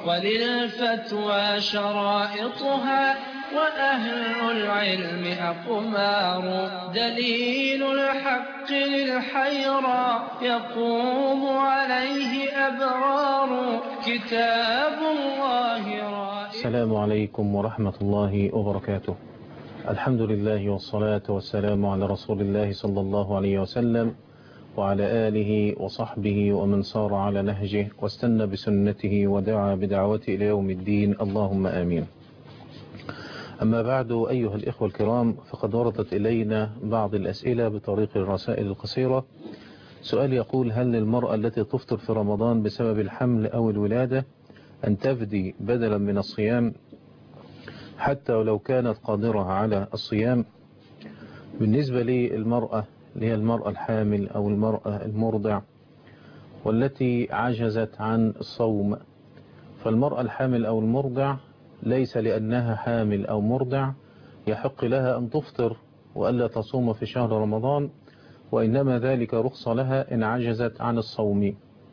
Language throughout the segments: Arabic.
وللفتوى شرائطها وأهل العلم أقمار. دليل الحق للحيرى يقوم عليه أبرار. كتاب الله رائع. السلام عليكم ورحمة الله وبركاته. الحمد لله والصلاة والسلام على رسول الله صلى الله عليه وسلم وعلى آله وصحبه ومن صار على نهجه واستنى بسنته ودعا بدعوته إلى يوم الدين، اللهم آمين. أما بعد، أيها الإخوة الكرام، فقد وردت إلينا بعض الأسئلة بطريق الرسائل القصيرة. سؤال يقول: هل للمرأة التي تفطر في رمضان بسبب الحمل أو الولادة أن تفدي بدلا من الصيام حتى ولو كانت قادرة على الصيام؟ بالنسبة للمرأة اللي هي المرأة الحامل أو المرأة المرضع والتي عجزت عن الصوم، فالمرأة الحامل أو المرضع ليس لأنها حامل أو مرضع يحق لها أن تفطر وألا تصوم في شهر رمضان، وإنما ذلك رخصة لها إن عجزت عن الصوم.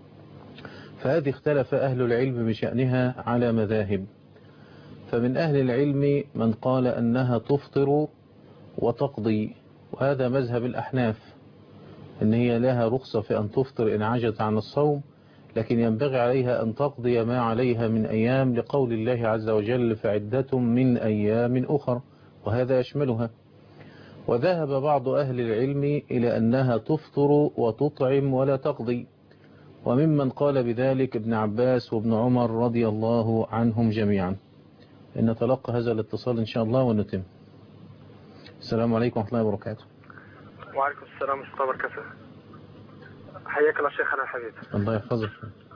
فهذه اختلف أهل العلم بشأنها على مذاهب. فمن أهل العلم من قال أنها تفطر وتقضي، وهذا مذهب الأحناف، إن هي لها رخصة في أن تفطر إن عجزت عن الصوم، لكن ينبغي عليها أن تقضي ما عليها من أيام، لقول الله عز وجل: فعدة من أيام أخر، وهذا يشملها. وذهب بعض أهل العلم إلى أنها تفطر وتطعم ولا تقضي، وممن قال بذلك ابن عباس وابن عمر رضي الله عنهم جميعا. إن نتلقى هذا الاتصال إن شاء الله ونتم. السلام عليكم ورحمة الله وبركاته. وعليكم السلام ورحمة الله وبركاته. حياك الله شيخنا الحبيب. الله يحفظك.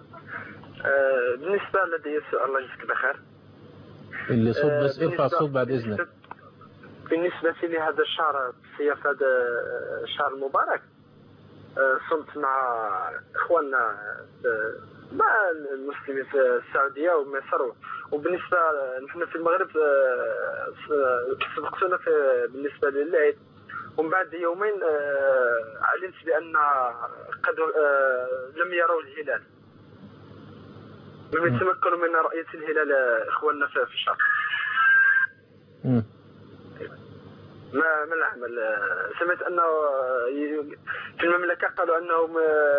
بالنسبة لدي سؤال، الله يجزيك بخير. اللي صوت بس ارفع الصوت بعد إذنك. بالنسبة لهذا الشهر، في هذا الشهر المبارك، صمت مع إخواننا مع المسلمين في السعودية ومصر، وبالنسبة نحن في المغرب سبقتنا بالنسبة للعيد، ومن بعد يومين علمت بأن قد لم يروا الهلال، لم يتمكنوا من رؤية الهلال إخواننا في الشهر. ما العمل؟ سمعت أنه في المملكة قالوا أنهم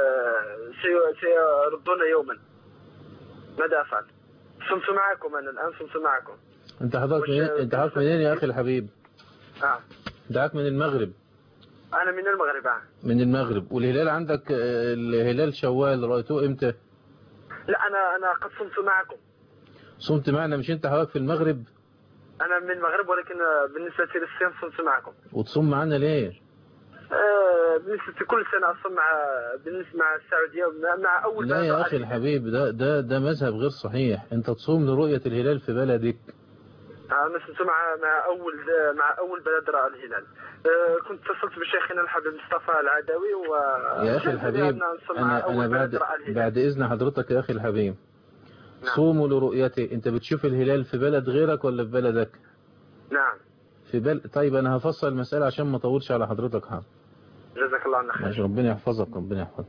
سيردون يوما. ماذا أفعل؟ صمت معكم، أنا الآن صمت معكم. أنت حضرتك منين يا أخي الحبيب؟ دعاك من المغرب. أنا من المغرب. من المغرب. والهلال عندك الهلال شوال رأيتوه إمتى؟ لا، أنا قد صمت معكم. صمت معنا؟ مش أنت حضرتك في المغرب؟ أنا من المغرب، ولكن بالنسبة للصيام صمت معكم. وتصوم معنا ليه؟ بالنسبة كل سنة أصوم بالنسبة مع السعودية مع أول لا يا أخي الحبيب، ده مذهب غير صحيح. أنت تصوم لرؤية الهلال في بلدك. أنا صمت مع أول بلد رأى الهلال. كنت اتصلت بشيخنا الحبيب مصطفى العدوي يا أخي الحبيب، أنا بعد إذن حضرتك يا أخي الحبيب، صوموا لرؤيته. أنت بتشوف الهلال في بلد غيرك ولا في بلدك؟ نعم. طيب أنا هفصل المسألة عشان ما أطولش على حضرتك. جزاك الله عنك خير. ربنا يحفظك، ربنا يحفظك.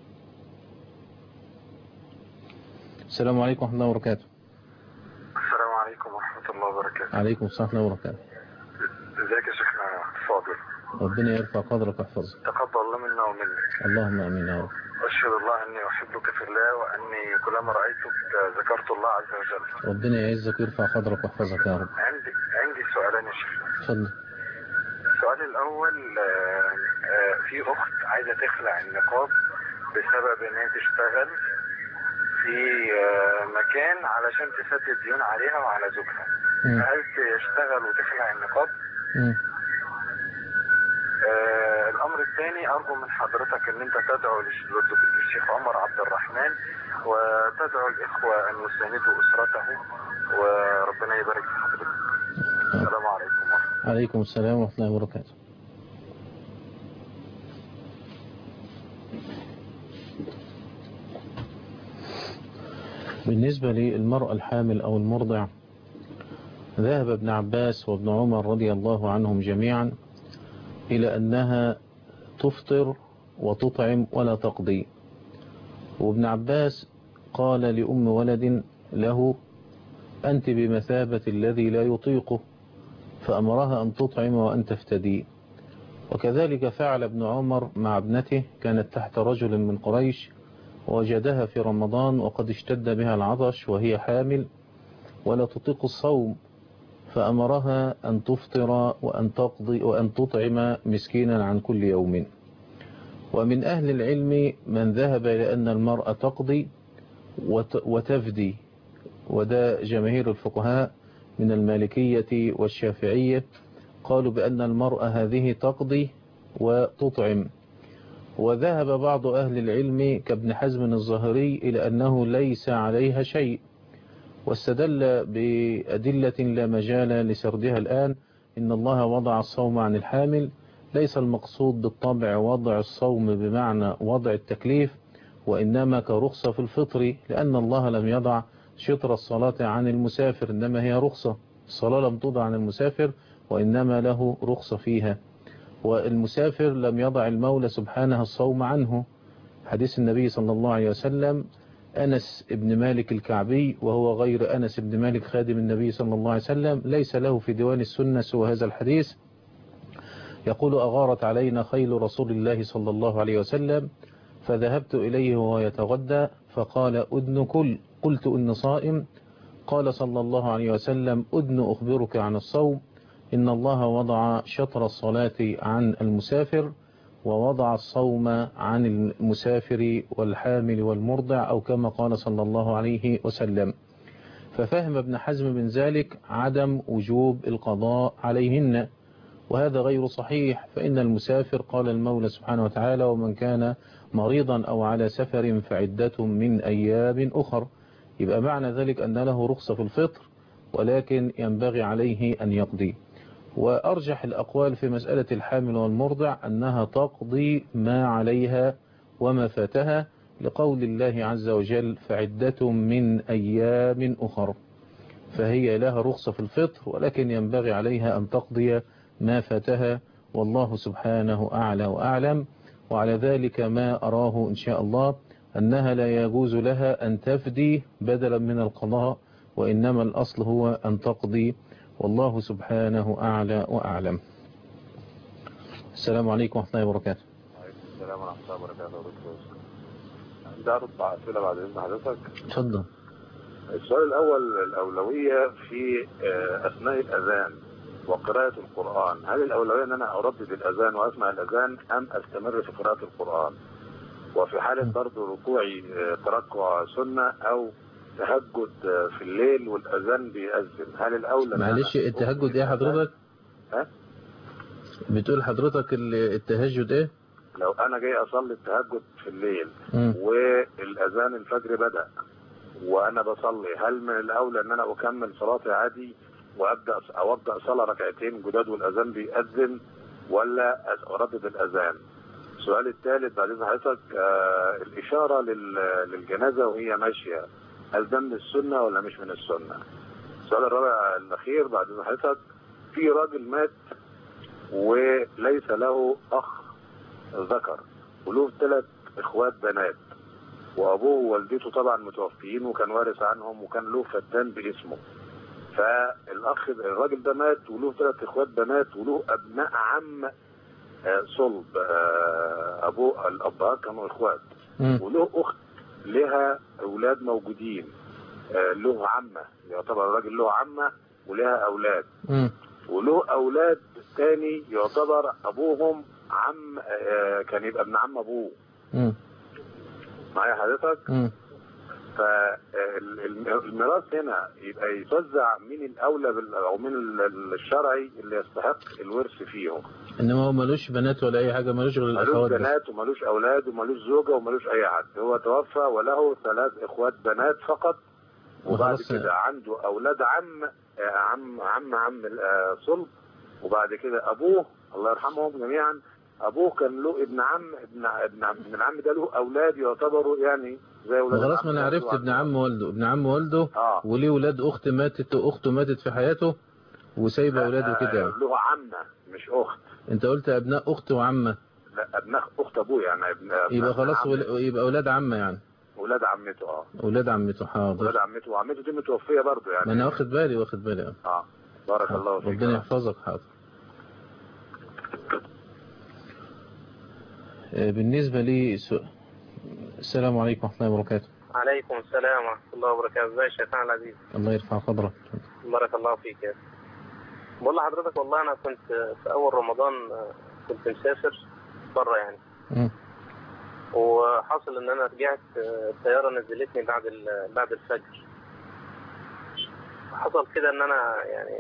السلام عليكم ورحمة الله وبركاته. السلام عليكم ورحمة الله وبركاته. عليكم السلام ورحمة الله وبركاته. ازيك يا شيخنا فاضل؟ ربنا يرفع قدرك ويحفظك. تقبل الله منا ومنك. اللهم امين يا رب. أشهد الله أني أحبك في الله، وأني كلما رأيتك ذكرت الله عز وجل. ربنا يعزك ويرفع قدرك ويحفظك يا رب. عندي سؤالين يا شيخ. اتفضل. السؤال الأول، في أخت عايزة تخلع النقاب بسبب إن هي تشتغل في مكان علشان تسدد ديون عليها وعلى زوجها. هل تشتغل وتخلع النقاب؟ الأمر الثاني، أرجو من حضرتك أن أنت تدعو للشيخ عمر عبد الرحمن، وتدعو الإخوة أن يساندوا أسرته، وربنا يبارك في حضرتك. السلام عليكم ورحمة الله. عليكم السلام ورحمة الله وبركاته. بالنسبة للمرأة الحامل أو المرضع، ذهب ابن عباس وابن عمر رضي الله عنهم جميعا إلى أنها تفطر وتطعم ولا تقضي. وابن عباس قال لأم ولد له أنت بمثابة الذي لا يطيقه، فأمرها أن تطعم وأن تفتدي. وكذلك فعل ابن عمر مع ابنته، كانت تحت رجل من قريش ووجدها في رمضان وقد اشتد بها العطش وهي حامل ولا تطيق الصوم، فأمرها أن تفطر وأن تطعم مسكينا عن كل يوم. ومن أهل العلم من ذهب إلى أن المرأة تقضي وتفدي، وده جماهير الفقهاء من المالكية والشافعية قالوا بأن المرأة هذه تقضي وتطعم. وذهب بعض أهل العلم كابن حزم الظاهري إلى أنه ليس عليها شيء، واستدل بأدلة لا مجال لسردها الآن. إن الله وضع الصوم عن الحامل، ليس المقصود بالطبع وضع الصوم بمعنى وضع التكليف، وإنما كرخصة في الفطر، لأن الله لم يضع شطر الصلاة عن المسافر، إنما هي رخصة. الصلاة لم توضع عن المسافر وإنما له رخصة فيها. والمسافر لم يضع المولى سبحانه الصوم عنه. حديث النبي صلى الله عليه وسلم، أنس بن مالك الكعبي وهو غير أنس بن مالك خادم النبي صلى الله عليه وسلم، ليس له في ديوان السنة سوى هذا الحديث، يقول: أغارت علينا خيل رسول الله صلى الله عليه وسلم، فذهبت إليه وهو يتغدى فقال: أدن كل. قلت: إن صائم. قال صلى الله عليه وسلم: أدن أخبرك عن الصوم، إن الله وضع شطر الصلاة عن المسافر، ووضع الصوم عن المسافر والحامل والمرضع، أو كما قال صلى الله عليه وسلم. ففهم ابن حزم من ذلك عدم وجوب القضاء عليهن، وهذا غير صحيح، فإن المسافر قال المولى سبحانه وتعالى: ومن كان مريضا أو على سفر فعدة من أيام أخر. يبقى معنى ذلك أن له رخصة في الفطر، ولكن ينبغي عليه أن يقضي. وأرجح الأقوال في مسألة الحامل والمرضع أنها تقضي ما عليها وما فاتها، لقول الله عز وجل: فعدة من أيام أخر. فهي لها رخصة في الفطر، ولكن ينبغي عليها أن تقضي ما فاتها، والله سبحانه أعلى وأعلم. وعلى ذلك ما أراه إن شاء الله أنها لا يجوز لها أن تفدي بدلا من القضاء، وإنما الأصل هو أن تقضي، والله سبحانه أعلى وأعلم. السلام عليكم ورحمة الله وبركاته. وعليكم السلام ورحمة الله وبركاته. عندي عرض أسئلة بعد إذن حضرتك. اتفضل. السؤال الأول: الأولوية في أثناء الأذان وقراءة القرآن، هل الأولوية أن أنا أردد الأذان وأسمع الأذان أم أستمر في قراءة القرآن؟ وفي حالة برضو ركوعي تركع سنة أو تهجد في الليل والأذان بيأذن، هل الأولى؟ معلش، التهجد إيه حضرتك؟ ها؟ بتقول حضرتك التهجد إيه؟ لو أنا جاي أصلي التهجد في الليل والأذان الفجر بدأ وأنا بصلي، هل من الأولى أن أنا أكمل صلاتي عادي وأبدأ صلاة ركعتين جداد والأذان بيأذن، ولا أردد الأذان؟ السؤال الثالث بعد إذن حضرتك: الإشارة للجنازة وهي ماشية، هل ده من السنة ولا مش من السنة؟ السؤال الرابع الأخير بعد إذن حضرتك: في راجل مات وليس له أخ ذكر وله 3 إخوات بنات، وأبوه ووالدته طبعا متوفيين وكان وارث عنهم وكان له فدان باسمه. فالأخ الراجل ده مات وله 3 إخوات بنات وله أبناء عم صلب، أبوه الأبهات كانوا إخوات، وله أخت لها أولاد موجودين، له عمة، يعتبر الراجل له عمة ولها أولاد، وله أولاد تاني يعتبر أبوهم عم، كان يبقى ابن عم أبوه. معايا حضرتك؟ فالميراث هنا يبقى يتوزع مين الأولى أو مين الشرعي اللي يستحق الورث فيهم. إنما هو ملوش بنات ولا أي حاجة، ملوش غير الأخوات، ملوش بنات وملوش أولاد وملوش زوجة وملوش أي حد، هو توفى وله 3 إخوات بنات فقط، وبعد كده عنده أولاد عم صلب، وبعد كده أبوه الله يرحمهم جميعا، أبوه كان له ابن عم ده له أولاد يعتبروا يعني زي أولاد. خلاص، ما أنا عرفت ابن عم والده وليه ولاد أخته ماتت في حياته وسايب أولاده كده. له عمة مش أخت. أنت قلت أبناء أخت وعمة. لا، أبناء أخت أبوه يعني يبقى خلاص يبقى أولاد عمة يعني. ولاد عمته. ولاد عمته، حاضر. ولاد عمته، وعمته دي متوفيه برضه يعني. ما انا واخد بالي. بارك الله فيك. ربنا يحفظك. حاضر. بالنسبه لي السلام عليكم ورحمه الله وبركاته. عليكم السلام ورحمه الله وبركاته. ازي شيخنا العزيز؟ الله يرفع قدرك. بارك الله فيك يا. بقول لحضرتك والله انا كنت في اول رمضان كنت مسافر بره يعني. وحصل ان انا رجعت الطياره نزلتني بعد الفجر. حصل كده ان انا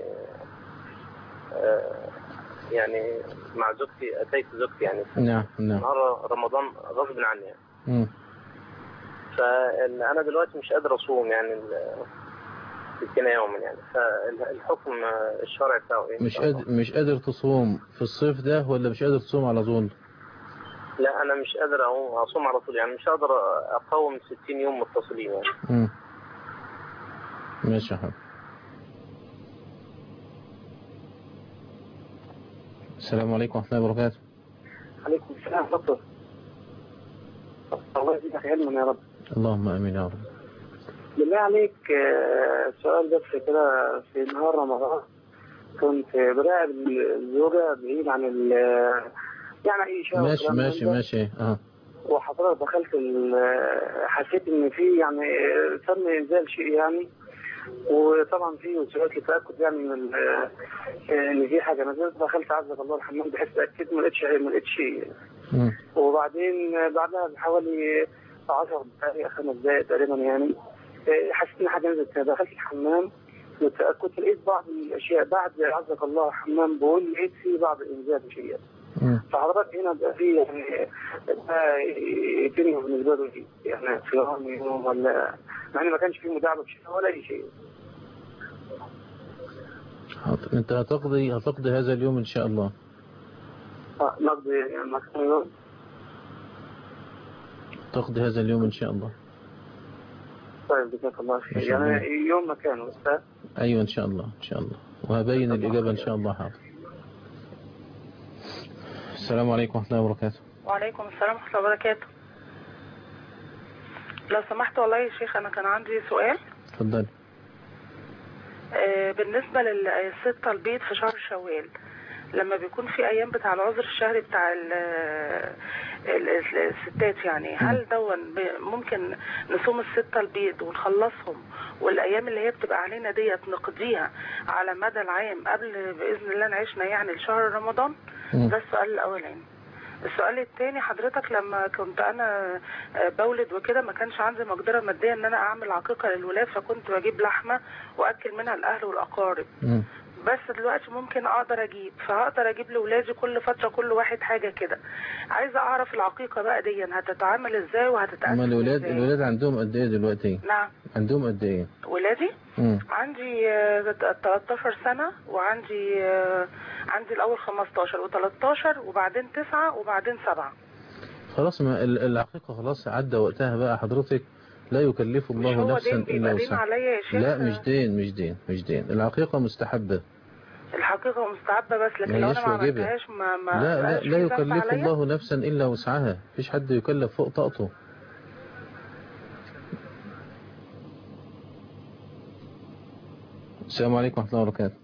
يعني مع زوجتي اتيت زوجتي يعني. نعم. نهار رمضان غصب عني يعني. فانا دلوقتي مش قادر اصوم يعني 60 يوما يعني. فالحكم الشرعي بتاعه ايه؟ مش قادر تصوم في الصيف ده ولا مش قادر تصوم على طول؟ لا انا مش قادر اصوم على طول يعني. مش قادر اقاوم 60 يوم متصلين يعني. ماشي يا حبيبي. السلام عليكم ورحمة الله وبركاته. عليكم السلام دكتور. الله يجزيك علما يا رب. اللهم امين يا رب. بالله عليك سؤال بس كده. في نهار رمضان كنت براقب الزوجة بعيد عن يعني اي شيء. ماشي. وحضرتك دخلت حسيت ان في يعني تم انزال شيء يعني. وطبعا في وسيلات للتاكد يعني من ان في حاجه نزلت. دخلت عزك الله الحمام بحيث اتاكد ما لقيتش شيء. وبعدين بعدها بحوالي 10 دقائق 5 دقائق تقريبا يعني حسيت ان حاجه نزلت. دخلت الحمام وتاكدت لقيت بعض الاشياء. بعد عزك الله الحمام بقول لقيت في بعض الانزال شيء. فحضرتك هنا بقى في يعني يتم بالنسبه له يعني صيام يوم ولا مع ان ما كانش في مداعبه بشيء ولا اي شيء. انت هتقضي هذا اليوم ان شاء الله. نقضي يعني يوم. تقضي هذا اليوم ان شاء الله. طيب جزاك الله خير. يعني يوم مكانه استاذ. ايوه ان شاء الله وهبين الاجابه ان شاء الله. حاضر. السلام عليكم ورحمة الله وبركاته. وعليكم السلام ورحمة الله وبركاته. لو سمحت والله يا شيخ أنا كان عندي سؤال. اتفضل. بالنسبة للستة البيض في شهر شوال لما بيكون في أيام بتاع العذر الشهري بتاع الستات يعني هل ممكن نصوم الستة البيض ونخلصهم والأيام اللي هي بتبقى علينا ديت نقضيها على مدى العام قبل بإذن الله نعيشنا يعني لشهر رمضان؟ ده السؤال الأولاني. السؤال الثاني حضرتك لما كنت أنا بولد وكده ما كانش عندي مقدرة مادية إن أنا أعمل عقيقة للولاد فكنت بجيب لحمة وأكل منها الأهل والأقارب. بس دلوقتي ممكن فهقدر اجيب لاولادي كل فتره كل واحد حاجه كده. عايزه اعرف العقيقه بقى دي هتتعامل ازاي وهتتقسم ازاي. الولاد عندهم قد ايه دلوقتي؟ نعم عندهم قد ايه ولادي؟ عندي 13 سنه وعندي الاول 15 و13 وبعدين 9 وبعدين 7. خلاص ما العقيقه خلاص عدى وقتها بقى حضرتك. لا يكلف الله نفسا الا وسعها. لا مش دين. العقيقه مستحبه. الحقيقة مستحبة بس لكن لو انا ما عملتهاش لا يكلف الله نفسا الا وسعها. مفيش حد يكلف فوق طاقته. السلام عليكم ورحمة الله وبركاته.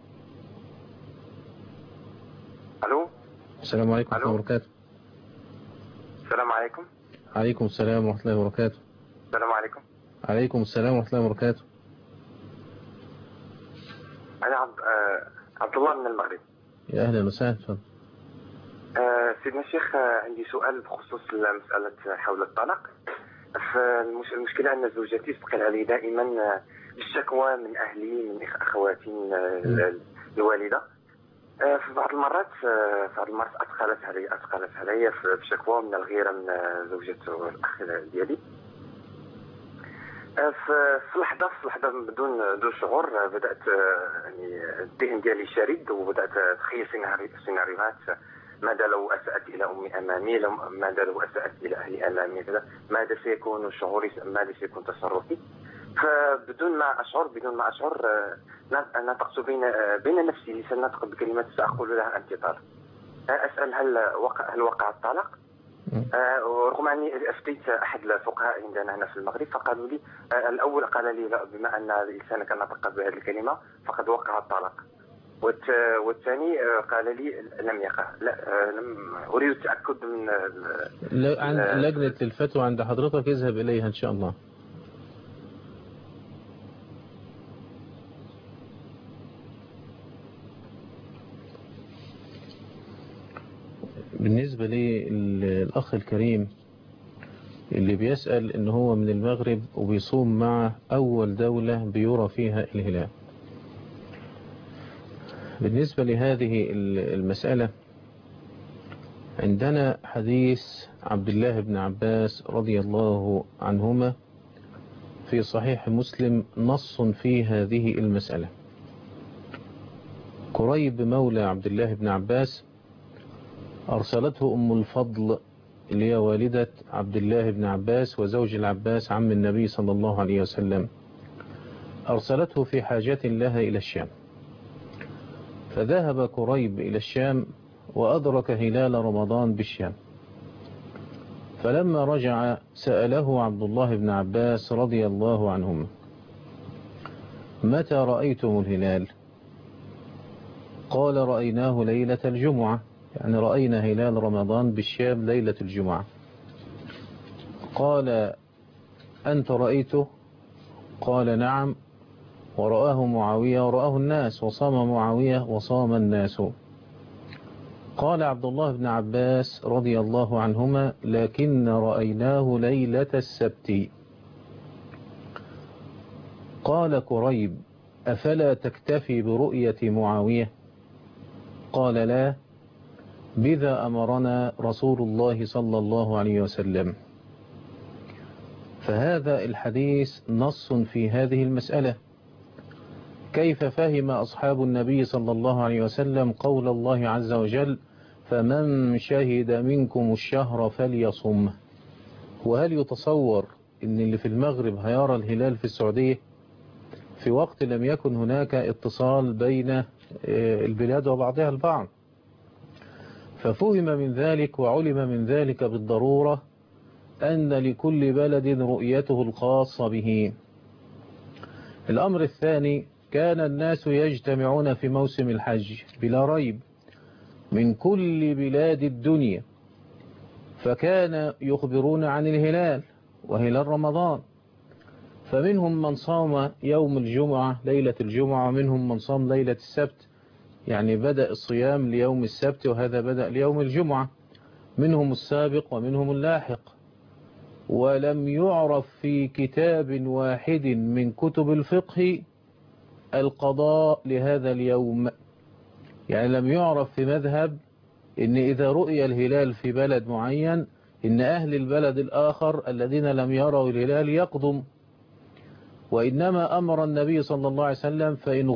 الو. السلام عليكم ورحمة الله وبركاته. السلام عليكم. عليكم السلام ورحمة الله وبركاته. السلام عليكم. عليكم السلام ورحمة الله وبركاته. أنا عبد الله من المغرب. يا أهلا وسهلا. تفضل. سيدنا الشيخ عندي سؤال بخصوص مسألة حول الطلاق. المشكلة أن زوجتي تقل علي دائما بالشكوى من أهلي من أخواتي الوالدة. في بعض المرات أثقلت علي في شكوى من الغيرة من زوجة الأخ ديالي. في لحظة بدون شعور بدأت يعني الذهن ديالي شرد وبدأت أتخيل سيناريوهات. ماذا لو أسأت إلى أمي أمامي؟ ماذا لو أسأت إلى أهلي أمامي؟ ماذا سيكون شعوري؟ ماذا سيكون تصرفي؟ فبدون ما أشعر نطقت بين نفسي لسان نطق بكلمات سأقول لها أنت طالق. أسأل هل وقع الطلاق؟ ورغم أني أفتيت أحد الفقهاء عندنا هنا في المغرب فقالوا لي الأول قال لي لا، بما أن لسانك نطق بهذه الكلمة فقد وقع الطلاق، والثاني قال لي لم يقع. لا لم أريد التأكد من عند لجنة الفتوى عند حضرتك، اذهب إليها إن شاء الله. بالنسبة للأخ الكريم اللي بيسأل إن هو من المغرب وبيصوم مع أول دولة بيرى فيها الهلال، بالنسبة لهذه المسألة عندنا حديث عبد الله بن عباس رضي الله عنهما في صحيح مسلم نص في هذه المسألة. قريب مولى عبد الله بن عباس أرسلته أم الفضل اللي هي والدة عبد الله بن عباس وزوج العباس عم النبي صلى الله عليه وسلم، أرسلته في حاجة لها إلى الشام، فذهب قريب إلى الشام وأدرك هلال رمضان بالشام، فلما رجع سأله عبد الله بن عباس رضي الله عنهما: متى رأيتم الهلال؟ قال: رأيناه ليلة الجمعة، يعني رأينا هلال رمضان بالشام ليلة الجمعة. قال: أنت رأيته؟ قال: نعم، ورآه معاوية ورآه الناس، وصام معاوية وصام الناس. قال عبد الله بن عباس رضي الله عنهما: لكن رأيناه ليلة السبت. قال قريب: أفلا تكتفي برؤية معاوية؟ قال: لا، بذا أمرنا رسول الله صلى الله عليه وسلم. فهذا الحديث نص في هذه المسألة. كيف فهم أصحاب النبي صلى الله عليه وسلم قول الله عز وجل: فمن شهد منكم الشهر فليصم؟ وهل يتصور أن اللي في المغرب هيرى الهلال في السعودية في وقت لم يكن هناك اتصال بين البلاد وبعضها البعض؟ ففهم من ذلك وعلم من ذلك بالضرورة أن لكل بلد رؤيته الخاصة به. الأمر الثاني: كان الناس يجتمعون في موسم الحج بلا ريب من كل بلاد الدنيا، فكان يخبرون عن الهلال وهلال رمضان، فمنهم من صام يوم الجمعة ليلة الجمعة، ومنهم من صام ليلة السبت، يعني بدأ الصيام ليوم السبت وهذا بدأ ليوم الجمعة، منهم السابق ومنهم اللاحق. ولم يعرف في كتاب واحد من كتب الفقه القضاء لهذا اليوم، يعني لم يعرف في مذهب إن إذا رؤي الهلال في بلد معين إن أهل البلد الآخر الذين لم يروا الهلال يقضم، وإنما أمر النبي صلى الله عليه وسلم: فإن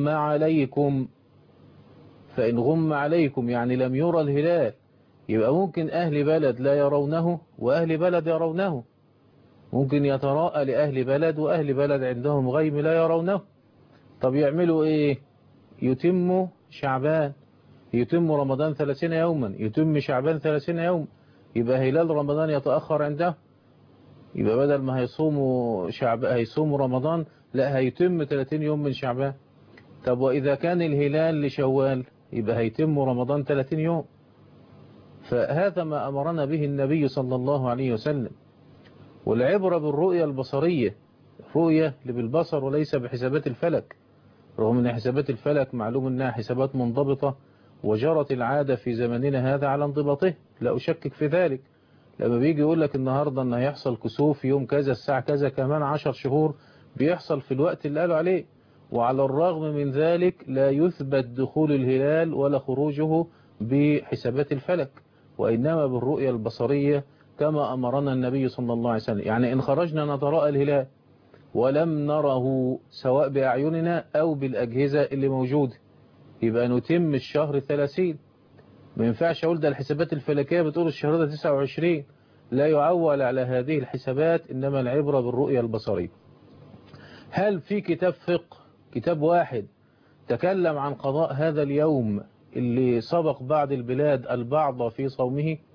غم عليكم، يعني لم يرى الهلال، يبقى ممكن أهل بلد لا يرونه وأهل بلد يرونه، ممكن يتراءى لأهل بلد وأهل بلد عندهم غيم لا يرونه. طب يعملوا إيه؟ يتم شعبان، يتم رمضان 30 يوما، يتم شعبان 30 يوم، يبقى هلال رمضان يتأخر عنده، يبقى بدل ما هيصوموا رمضان لا هيتم 30 يوم من شعبان. طب وإذا كان الهلال لشوال يبقى هيتم رمضان 30 يوم. فهذا ما أمرنا به النبي صلى الله عليه وسلم. والعبرة بالرؤية البصرية، رؤية بالبصر وليس بحسابات الفلك، رغم أن حسابات الفلك معلوم أنها حسابات منضبطة وجرت العادة في زمننا هذا على انضباطه، لا أشكك في ذلك. لما بيجي يقول لك النهاردة أنه هيحصل كسوف يوم كذا الساعة كذا، كمان 10 شهور بيحصل في الوقت اللي قالوا عليه، وعلى الرغم من ذلك لا يثبت دخول الهلال ولا خروجه بحسابات الفلك، وإنما بالرؤية البصرية كما أمرنا النبي صلى الله عليه وسلم. يعني إن خرجنا نتراءى الهلال ولم نره سواء بأعيننا أو بالأجهزة اللي موجودة يبقى نتم الشهر 30. ما ينفعش أقول ده الحسابات الفلكية بتقول الشهر ده 29، لا يعول على هذه الحسابات، إنما العبرة بالرؤية البصرية. هل في كتاب فقه، كتاب واحد تكلم عن قضاء هذا اليوم اللي سبق بعض البلاد البعض في صومه؟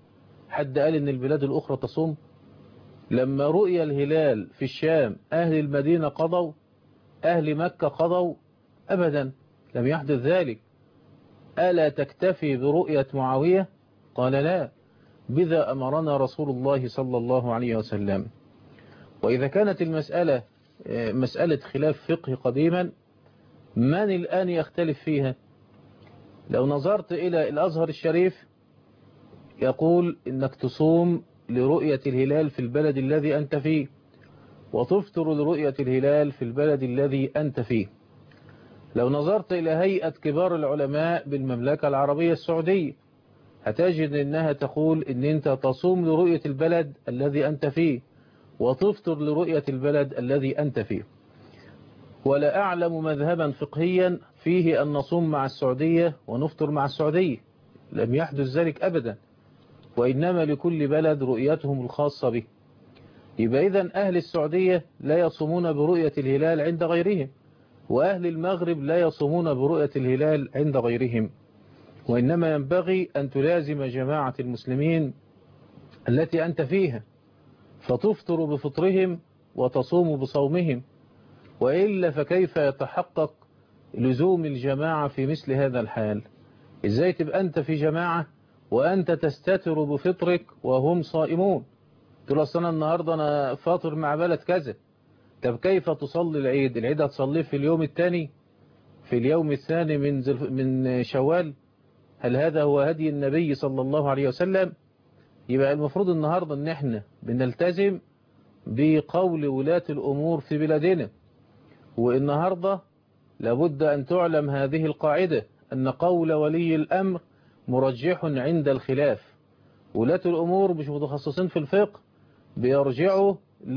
حد قال إن البلاد الأخرى تصوم؟ لما رؤي الهلال في الشام أهل المدينة قضوا، أهل مكة قضوا؟ أبدا، لم يحدث ذلك. ألا تكتفي برؤية معاوية؟ قال لا، بذا أمرنا رسول الله صلى الله عليه وسلم. وإذا كانت المسألة مسألة خلاف فقه قديما، من الآن يختلف فيها؟ لو نظرت إلى الأزهر الشريف يقول إنك تصوم لرؤية الهلال في البلد الذي أنت فيه، وتفطر لرؤية الهلال في البلد الذي أنت فيه. لو نظرت إلى هيئة كبار العلماء بالمملكة العربية السعودية هتجد إنها تقول إن أنت تصوم لرؤية البلد الذي أنت فيه وتفطر لرؤية البلد الذي أنت فيه. ولا أعلم مذهبا فقهيا فيه أن نصوم مع السعودية ونفطر مع السعودية، لم يحدث ذلك أبدا، وإنما لكل بلد رؤيتهم الخاصة به. يبقى إذن أهل السعودية لا يصومون برؤية الهلال عند غيرهم، وأهل المغرب لا يصومون برؤية الهلال عند غيرهم، وإنما ينبغي أن تلازم جماعة المسلمين التي أنت فيها فتفطر بفطرهم وتصوم بصومهم، وإلا فكيف يتحقق لزوم الجماعة في مثل هذا الحال؟ إزاي تبقى أنت في جماعة وأنت تستتر بفطرك وهم صائمون؟ تقول أصلا النهاردة أنا فاطر مع بلد كذا. طب كيف تصلي العيد؟ العيد هتصليه في اليوم الثاني، في اليوم الثاني من شوال؟ هل هذا هو هدي النبي صلى الله عليه وسلم؟ يبقى المفروض النهاردة ان احنا بنلتزم بقول ولاة الأمور في بلادنا. والنهاردة لابد أن تعلم هذه القاعدة، أن قول ولي الأمر مرجح عند الخلاف. ولاة الأمور مش متخصصين في الفقه، بيرجعوا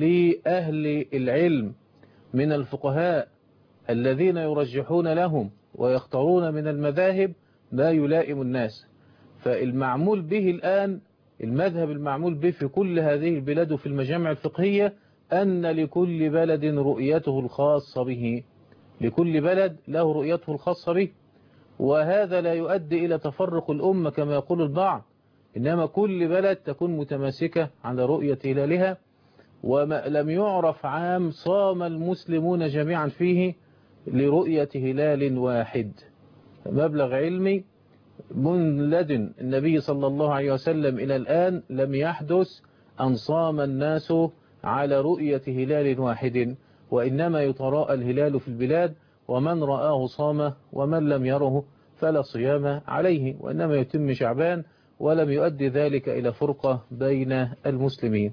لأهل العلم من الفقهاء الذين يرجحون لهم ويختارون من المذاهب ما يلائم الناس. فالمعمول به الآن، المذهب المعمول به في كل هذه البلاد وفي المجامع الفقهية، أن لكل بلد رؤيته الخاصة به، لكل بلد له رؤيته الخاصة به. وهذا لا يؤدي إلى تفرق الأمة كما يقول البعض، إنما كل بلد تكون متماسكة على رؤية هلالها. ولم يعرف عام صام المسلمون جميعا فيه لرؤية هلال واحد. مبلغ علمي من لدن النبي صلى الله عليه وسلم إلى الآن لم يحدث أن صام الناس على رؤية هلال واحد، وإنما يتراءى الهلال في البلاد، ومن رآه صام ومن لم يره فلا صيام عليه، وإنما يتم شعبان، ولم يؤدي ذلك إلى فرقة بين المسلمين.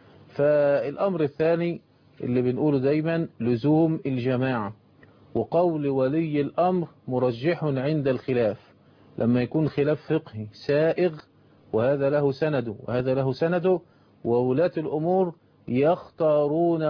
فالأمر الثاني اللي بنقوله دايما لزوم الجماعة، وقول ولي الأمر مرجح عند الخلاف. لما يكون خلاف فقهي سائغ وهذا له سنده وهذا له سنده، وولاة الأمور يختارون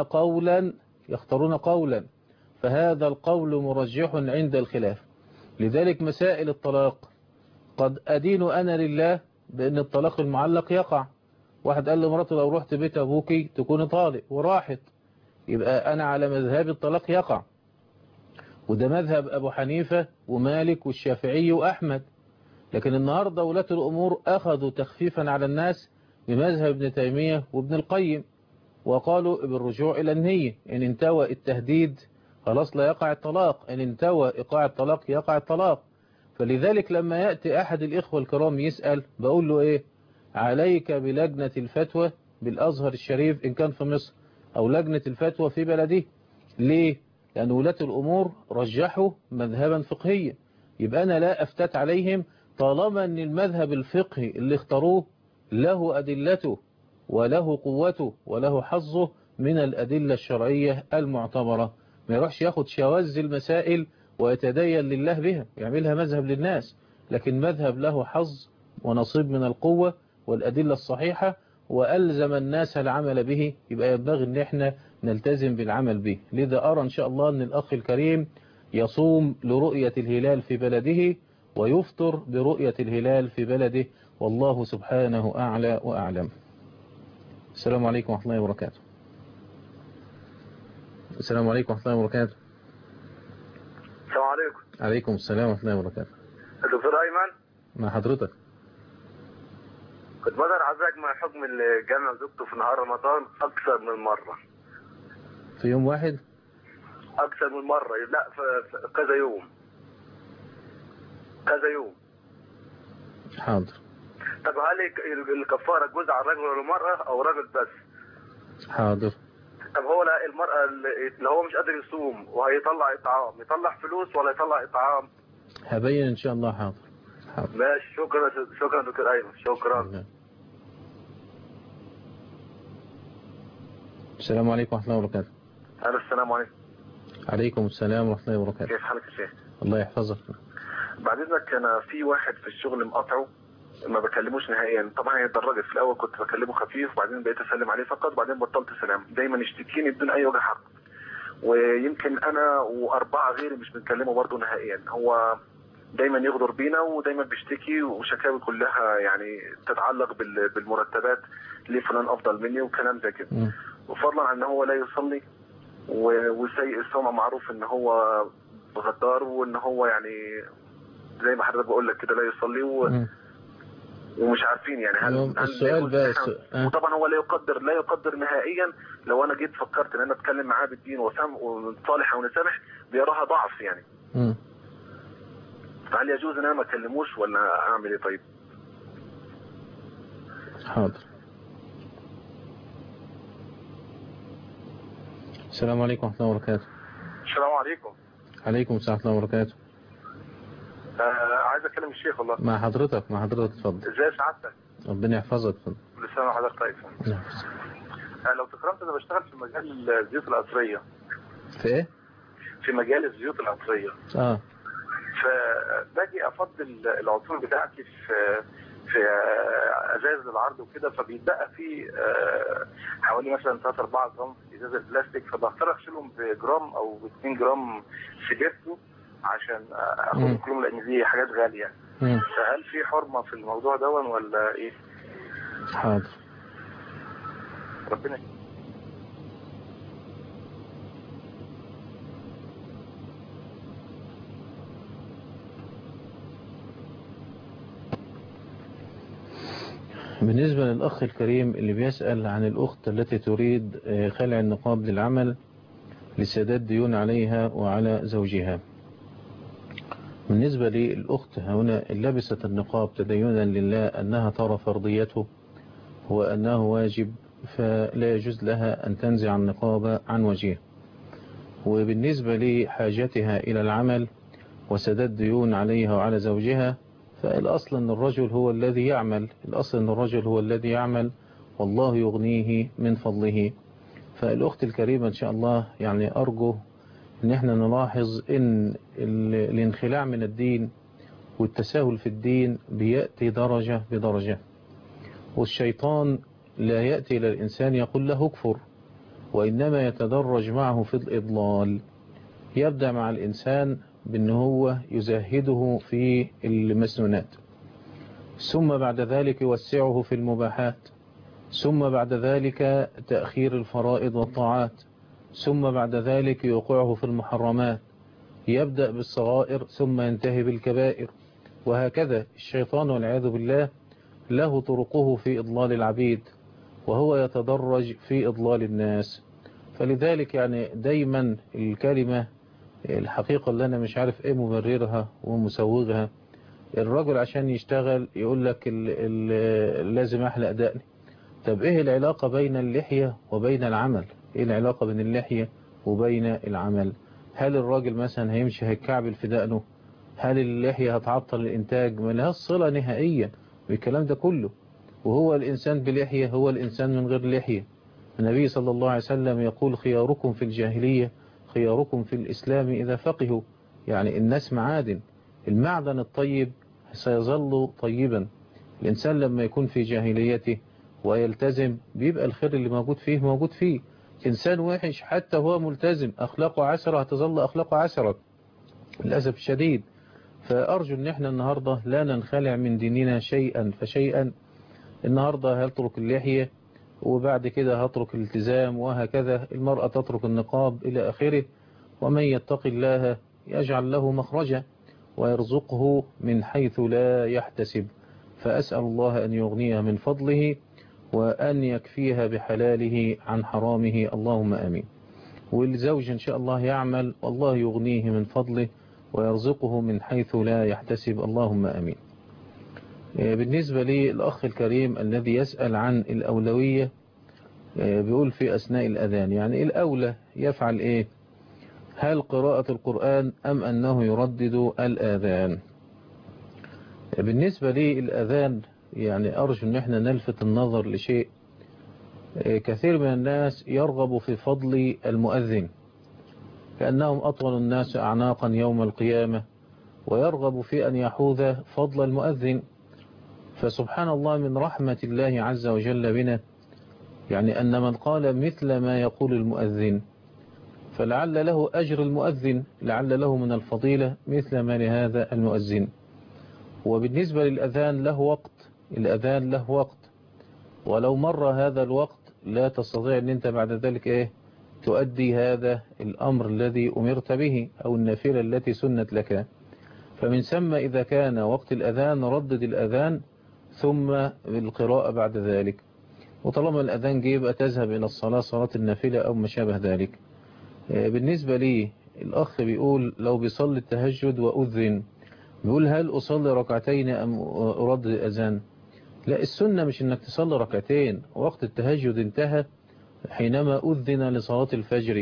قولا فهذا القول مرجح عند الخلاف. لذلك مسائل الطلاق قد أدين أنا لله بأن الطلاق المعلق يقع. واحد قال لمراته لو رحت بيت أبوكي تكون طالق، وراحت، يبقى أنا على مذهب الطلاق يقع. وده مذهب أبو حنيفة ومالك والشافعي وأحمد. لكن النهاردة ولاة الأمور أخذوا تخفيفا على الناس بمذهب ابن تيمية وابن القيم، وقالوا بالرجوع إلى النية، إن انتوى التهديد خلاص لا يقع الطلاق، إن انتوى إيقاع الطلاق يقع الطلاق. فلذلك لما يأتي أحد الإخوة الكرام يسأل بقول له إيه؟ عليك بلجنة الفتوى بالأزهر الشريف إن كان في مصر، أو لجنة الفتوى في بلده. ليه؟ لأن ولاة الأمور رجحوا مذهبا فقهيا، يبقى أنا لا أفتت عليهم طالما أن المذهب الفقهي اللي اختاروه له أدلته وله قوته وله حظه من الأدلة الشرعية المعتبرة. ما يروحش ياخد شواذ المسائل ويتدين لله بها يعملها مذهب للناس، لكن مذهب له حظ ونصيب من القوة والأدلة الصحيحة وألزم الناس العمل به، يبقى ينبغي أن احنا نلتزم بالعمل به. لذا أرى إن شاء الله أن الأخ الكريم يصوم لرؤية الهلال في بلده ويفطر برؤية الهلال في بلده، والله سبحانه أعلى وأعلم. السلام عليكم ورحمة الله وبركاته. السلام عليكم ورحمة الله وبركاته. السلام عليكم. عليكم السلام ورحمة الله وبركاته. الدكتور أيمن مع حضرتك. بدر عزاك مع حكم الجامع زوجته في نهار رمضان أكثر من مرة. في يوم واحد؟ أكثر من مرة، لا في كذا يوم. كذا يوم. حاضر. طب هل الكفارة جزء على الرجل ولا المرأة أو رجل بس؟ حاضر. طب هو المرأة اللي هو مش قادر يصوم وهيطلع إطعام، يطلع فلوس ولا يطلع إطعام؟ هبين إن شاء الله. حاضر. ماشي، شكرا دكتور أيمن، شكرا. السلام عليكم ورحمة الله وبركاته. السلام عليكم. عليكم السلام ورحمة الله وبركاته. كيف حالك يا شيخ؟ الله يحفظك. بعد إذنك أنا في واحد في الشغل مقاطعه ما بكلموش نهائيا، طبعا هي اتدرجت، في الاول كنت بكلمه خفيف وبعدين بقيت اسلم عليه فقط، وبعدين بطلت سلام، دايما يشتكيني بدون اي وجه حق، ويمكن انا واربعه غيري مش بنكلمه برضه نهائيا. هو دايما يغدر بينا ودايما بيشتكي، وشكاوي كلها يعني تتعلق بالمرتبات، ليه فلان افضل مني وكلام زي كده، وفضلا عن ان هو لا يصلي وسيء السمعه، معروف ان هو غدار، وان هو يعني زي ما حضرتك بقول لك كده لا يصلي ومش عارفين يعني هل السؤال بس. وطبعا هو لا يقدر نهائيا. لو انا جيت فكرت ان انا اتكلم معاه بالدين وصالح او نسامح بيراها ضعف يعني. فهل يجوز ان انا ما اكلموش ولا اعمل ايه طيب؟ حاضر. السلام عليكم ورحمة الله وبركاته. السلام عليكم. عليكم السلام ورحمة الله وبركاته. عايز اكلم الشيخ والله. مع حضرتك اتفضل. ازاي سعادتك؟ ربنا يحفظك. كل سنه وحضرتك طيب. لو تكرمت انا بشتغل في مجال الزيوت العطريه. في ايه؟ في مجال الزيوت العطريه. فباجي افضل العطور بتاعتي في ازاز العرض وكده، فبيتبقى في حوالي مثلا 3-4 جرام في ازاز البلاستيك، فبختار اغسلهم بجرام او 2 جرام سبيرتو عشان اخد كلهم، لان دي حاجات غاليه. فهل في حرمه في الموضوع ده ولا ايه؟ حاضر. ربنا بالنسبة للأخ الكريم اللي بيسأل عن الأخت التي تريد خلع النقاب للعمل لسداد ديون عليها وعلى زوجها. بالنسبة للأخت هنا لبست النقاب تدينا لله أنها ترى فرضيته وأنه واجب، فلا يجوز لها أن تنزع النقاب عن وجهها. وبالنسبة لحاجتها إلى العمل وسداد ديون عليها وعلى زوجها، فالأصل أن الرجل هو الذي يعمل والله يغنيه من فضله. فالأخت الكريمة إن شاء الله يعني أرجو أن احنا نلاحظ أن الانخلاع من الدين والتساهل في الدين بيأتي درجة بدرجة، والشيطان لا يأتي إلى الإنسان يقول له اكفر، وإنما يتدرج معه في الإضلال. يبدأ مع الإنسان بأنه هو يزهده في المسنونات، ثم بعد ذلك يوسعه في المباحات، ثم بعد ذلك تأخير الفرائض والطاعات، ثم بعد ذلك يوقعه في المحرمات. يبدأ بالصغائر ثم ينتهي بالكبائر، وهكذا الشيطان والعياذ بالله له طرقه في إضلال العبيد، وهو يتدرج في إضلال الناس. فلذلك يعني دايما الكلمة الحقيقة اللي أنا مش عارف إيه مبررها ومسوغها، الرجل عشان يشتغل يقول لك لازم أحلق دقني. طب إيه العلاقة بين اللحية وبين العمل؟ إيه العلاقة بين اللحية وبين العمل؟ هل الراجل مثلا هيمشي هيكعبل في دقنه؟ هل اللحية هتعطل الإنتاج؟ ما لهاش صلة نهائيا بالكلام ده كله. وهو الإنسان بلحية هو الإنسان من غير لحية. النبي صلى الله عليه وسلم يقول خياركم في الجاهلية خياركم في الإسلام إذا فقهوا. يعني الناس معادن، المعدن الطيب سيظل طيبا. الإنسان لما يكون في جاهليته ويلتزم بيبقى الخير اللي موجود فيه. إنسان وحش حتى هو ملتزم أخلاقه عسرة هتظل أخلاقه عسرة للأسف الشديد. فأرجو أن احنا النهاردة لا ننخلع من ديننا شيئا فشيئا. النهاردة هترك اللحية وبعد كده هترك الالتزام، وهكذا المرأة تترك النقاب إلى آخره. ومن يتق الله يجعل له مخرجا ويرزقه من حيث لا يحتسب. فأسأل الله أن يغنيها من فضله وأن يكفيها بحلاله عن حرامه، اللهم آمين. والزوج إن شاء الله يعمل والله يغنيه من فضله ويرزقه من حيث لا يحتسب، اللهم آمين. بالنسبة لي الأخ الكريم الذي يسأل عن الأولوية، بيقول في أثناء الأذان يعني الأولى يفعل إيه؟ هل قراءة القرآن أم أنه يردد الآذان؟ بالنسبة لي الأذان يعني أرجو أن احنا نلفت النظر لشيء. كثير من الناس يرغب في فضل المؤذن كأنهم أطول الناس أعناقا يوم القيامة، ويرغب في أن يحوذ فضل المؤذن. فسبحان الله من رحمة الله عز وجل بنا يعني أن من قال مثل ما يقول المؤذن فلعل له أجر المؤذن، لعل له من الفضيلة مثل ما لهذا المؤذن. وبالنسبة للأذان له وقت، الأذان له وقت، ولو مر هذا الوقت لا تستطيع أن أنت بعد ذلك تؤدي هذا الأمر الذي أمرت به أو النافلة التي سنت لك. فمن ثم إذا كان وقت الأذان ردد الأذان ثم القراءة بعد ذلك، وطالما الأذان جه يبقى تذهب إلى الصلاة، صلاة النافلة أو ما شابه ذلك. بالنسبة لي الأخ بيقول لو بيصلي التهجد وأذن، بيقول هل أصلي ركعتين أم أردد الأذان؟ لا، السنة مش إنك تصلي ركعتين، وقت التهجد انتهى حينما أذن لصلاة الفجر،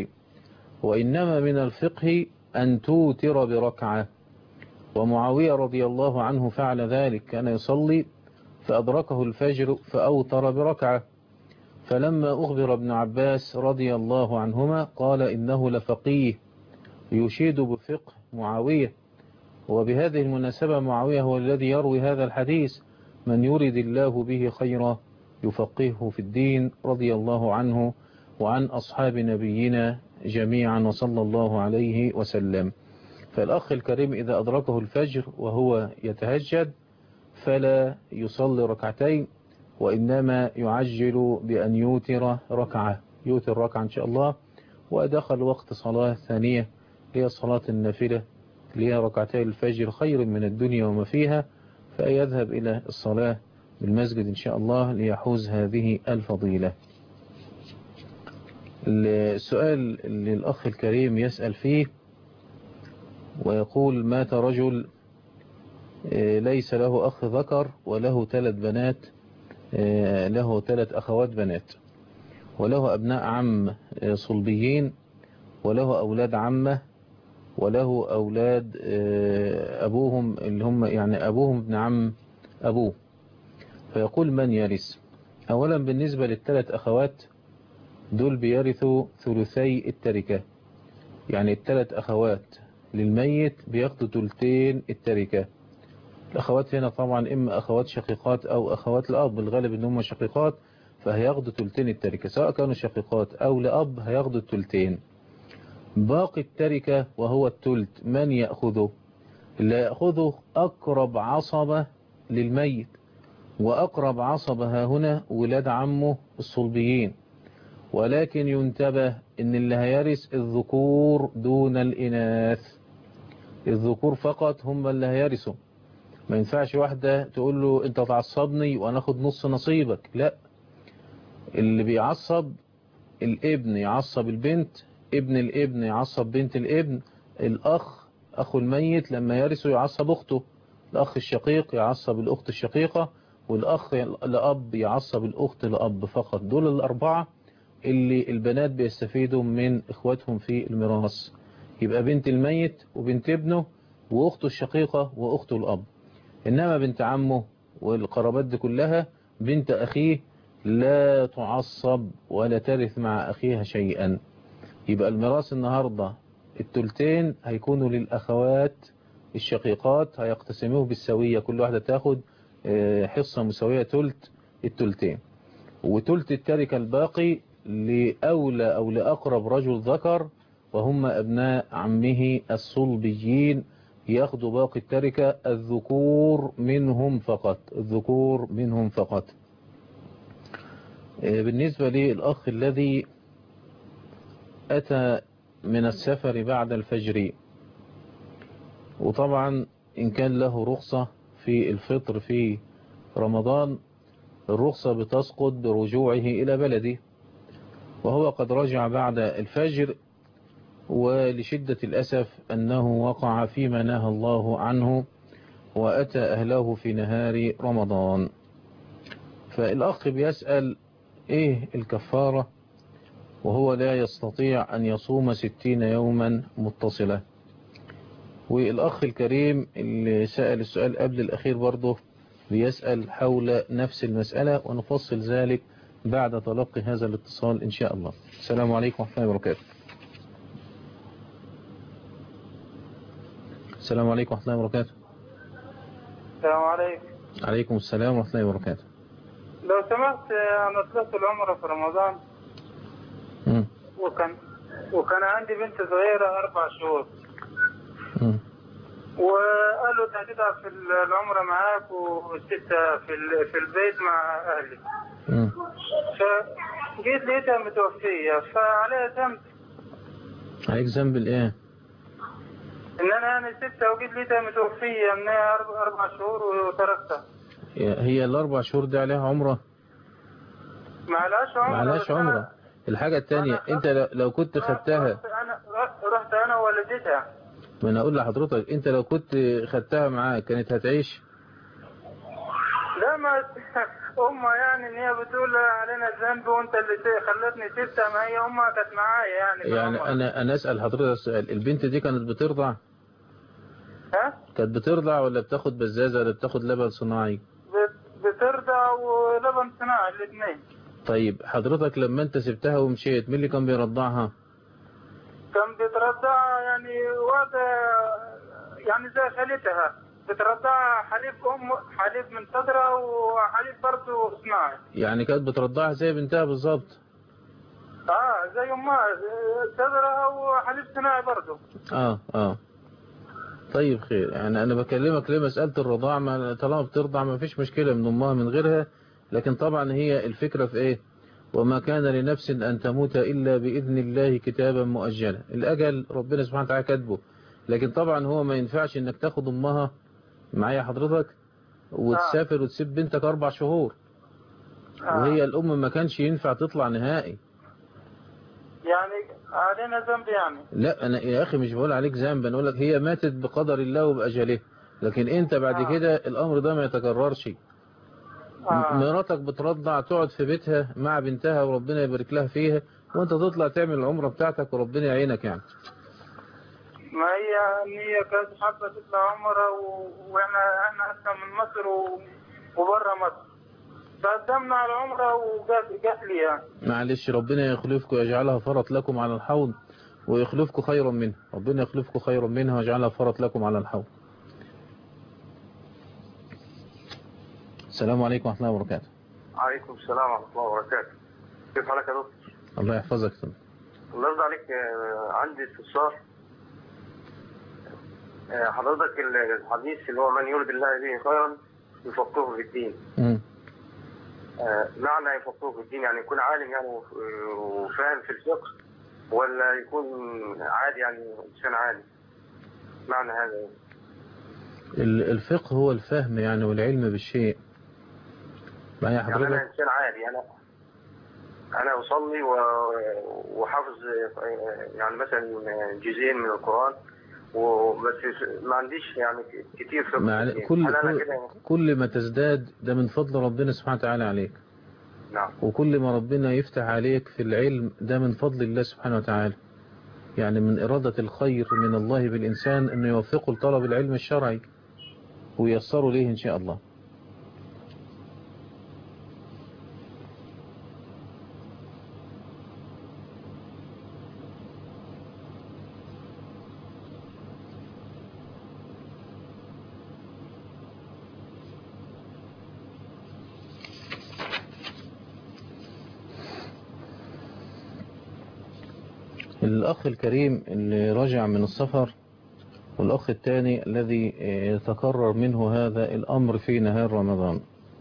وإنما من الفقه أن توتر بركعة. ومعاوية رضي الله عنه فعل ذلك، كان يصلي فأدركه الفجر فأوتر بركعة. فلما أخبر ابن عباس رضي الله عنهما قال إنه لفقيه يشيد بفقه معاوية. وبهذه المناسبة معاوية هو الذي يروي هذا الحديث: من يرد الله به خيرا يفقهه في الدين، رضي الله عنه وعن أصحاب نبينا جميعا وصلى الله عليه وسلم. فالأخ الكريم إذا أدركه الفجر وهو يتهجد فلا يصلي ركعتين، وإنما يعجل بأن يوتر ركعة، يوتر ركعة إن شاء الله، ودخل وقت صلاة ثانية هي صلاة النافلة اللي هي ركعتي الفجر خير من الدنيا وما فيها، فيذهب إلى الصلاة بالمسجد إن شاء الله ليحوز هذه الفضيلة. السؤال اللي الأخ الكريم يسأل فيه ويقول: مات رجل ليس له أخ ذكر وله 3 بنات، له 3 أخوات بنات، وله أبناء عم صلبيين، وله أولاد عمه، وله أولاد أبوهم اللي هم يعني أبوهم ابن عم أبوه. فيقول: من يرث؟ أولا بالنسبة لل3 أخوات دول بيرثوا ثلثي التركة، يعني ال3 أخوات للميت بياخدوا ثلثين التركة. الأخوات هنا طبعا إما أخوات شقيقات أو أخوات لأب، الغالب إن هم شقيقات فهياخدوا ثلثين التركة، سواء كانوا شقيقات أو لأب هياخدوا الثلثين. باقي التركة وهو الثلث من يأخذه؟ اللي يأخذه أقرب عصبة للميت، وأقرب عصبة هنا ولاد عمه الصلبيين. ولكن ينتبه إن اللي هيرث الذكور دون الإناث، الذكور فقط هم اللي هيرثوا. ما ينفعش واحدة تقول له أنت تعصبني وأنا أخذ نص نصيبك، لا، اللي بيعصب الابن يعصب البنت، ابن الابن يعصب بنت الابن، الأخ أخو الميت لما يرثه يعصب أخته، الأخ الشقيق يعصب الأخت الشقيقة، والأخ لأب يعصب الأخت لأب فقط. دول ال4 اللي البنات بيستفيدوا من إخواتهم في الميراث، يبقى بنت الميت وبنت ابنه وأخته الشقيقة وأخته الأب. إنما بنت عمه والقرابات دي كلها بنت أخيه لا تعصب ولا ترث مع أخيها شيئا. يبقى الميراث النهاردة الثلثين هيكونوا للأخوات الشقيقات، هيقتسموه بالسوية، كل واحدة تاخد حصة مساوية ثلث الثلثين، وثلث التركة الباقي لأولى أو لأقرب رجل ذكر وهم أبناء عمه الصلبيين، ياخدوا باقي التركة، الذكور منهم فقط، الذكور منهم فقط. بالنسبة للأخ الذي أتى من السفر بعد الفجر، وطبعا إن كان له رخصة في الفطر في رمضان الرخصة بتسقط برجوعه إلى بلده، وهو قد رجع بعد الفجر، ولشدة الأسف أنه وقع فيما نهى الله عنه وأتى أهله في نهار رمضان. فالأخ بيسأل إيه الكفارة وهو لا يستطيع أن يصوم 60 يوما متصلة. والأخ الكريم اللي سأل السؤال قبل الأخير برضه بيسأل حول نفس المسألة، ونفصل ذلك بعد تلقي هذا الاتصال إن شاء الله. السلام عليكم ورحمة الله وبركاته. السلام عليكم ورحمة الله وبركاته. السلام عليكم. عليكم السلام ورحمة الله وبركاته. لو سمحت، أنا طلعت العمرة في رمضان وكان عندي بنت صغيرة 4 شهور، وقالوا هتتعب في العمرة معاك والستة في البيت مع أهلي. فجيت لقيتها متوفية، فعليها ذنب. عليك ذنب الإيه؟ إن أنا يعني سبتها وجيت لقيتها متوفية من 4 شهور وتركتها. هي ال4 شهور دي عليها عمرة؟ معلهاش عمرة. معلهاش عمرة. الحاجة التانية أنت لو كنت خدتها، رحت أنا ووالدتها. ما أنا أقول لحضرتك أنت لو كنت خدتها معاك كانت هتعيش؟ لا، ما أمها يعني إن هي بتقول علينا الذنب وأنت اللي خلتني سبتها، ما هي أمها كانت معايا يعني أنا أسأل حضرتك سؤال، البنت دي كانت بترضع؟ كانت بترضع ولا بتاخد بزازة ولا بتاخد لبن صناعي؟ بترضع ولبن صناعي الاثنين. طيب حضرتك لما أنت سبتها ومشيت مين اللي كان بيرضعها؟ كان بترضعها يعني واحدة يعني زي خالتها، بترضعها حليب من صدرها وحليب برضه صناعي. يعني كانت بترضعها زي بنتها بالظبط؟ زي امها، صدرها وحليب صناعي برضه. طيب خير، يعني انا بكلمك ليه مسألة الرضاعة، ما طالما بترضع ما فيش مشكلة من امها من غيرها، لكن طبعا هي الفكرة في ايه؟ وما كان لنفس ان تموت الا باذن الله كتابا مؤجلا. الاجل ربنا سبحانه وتعالى كاتبه، لكن طبعا هو ما ينفعش انك تاخد امها معايا حضرتك وتسافر وتسيب بنتك 4 شهور، وهي الام ما كانش ينفع تطلع نهائي. يعني علينا ذنب يعني؟ لا انا يا اخي مش بقول عليك ذنب، انا اقول لك هي ماتت بقدر الله وباجله، لكن انت بعد كده الامر ده ما يتكررش. مراتك بترضع تقعد في بيتها مع بنتها وربنا يبارك لها فيها، وانت تطلع تعمل العمرة بتاعتك وربنا يعينك يعني. ما هي كانت حابة تطلع عمرة واحنا اصلا من مصر وبره مصر، فقدمنا على العمرة وجات ليها. معلش ربنا يخلفكم ويجعلها فرط لكم على الحوض ويخلفكم خيرا منها، ربنا يخلفكم خيرا منها ويجعلها فرط لكم على الحوض. السلام عليكم ورحمة الله وبركاته. عليكم السلام ورحمة الله وبركاته. كيف حالك يا دكتور؟ الله يحفظك. الله يرضى عليك، عندي استفسار. حضرتك الحديث اللي هو من يرد الله به خيرا يفقهه في الدين. معنى يفقهه في الدين يعني يكون عالم يعني وفاهم في الفقه، ولا يكون عادي يعني إنسان عادي؟ معنى هذا الفقه هو الفهم يعني والعلم بالشيء. يعني أنا إنسان عادي، أنا أصلي وحافظ يعني مثلا جزئين من القرآن، وبس ما عنديش يعني كتير فقه. كل ما تزداد ده من فضل ربنا سبحانه وتعالى عليك. نعم. وكل ما ربنا يفتح عليك في العلم ده من فضل الله سبحانه وتعالى، يعني من إرادة الخير من الله بالإنسان أنه يوفقه لطلب العلم الشرعي وييسره ليه إن شاء الله. الأخ الكريم اللي رجع من السفر، والأخ الثاني الذي يتكرر منه هذا الأمر في نهار رمضان،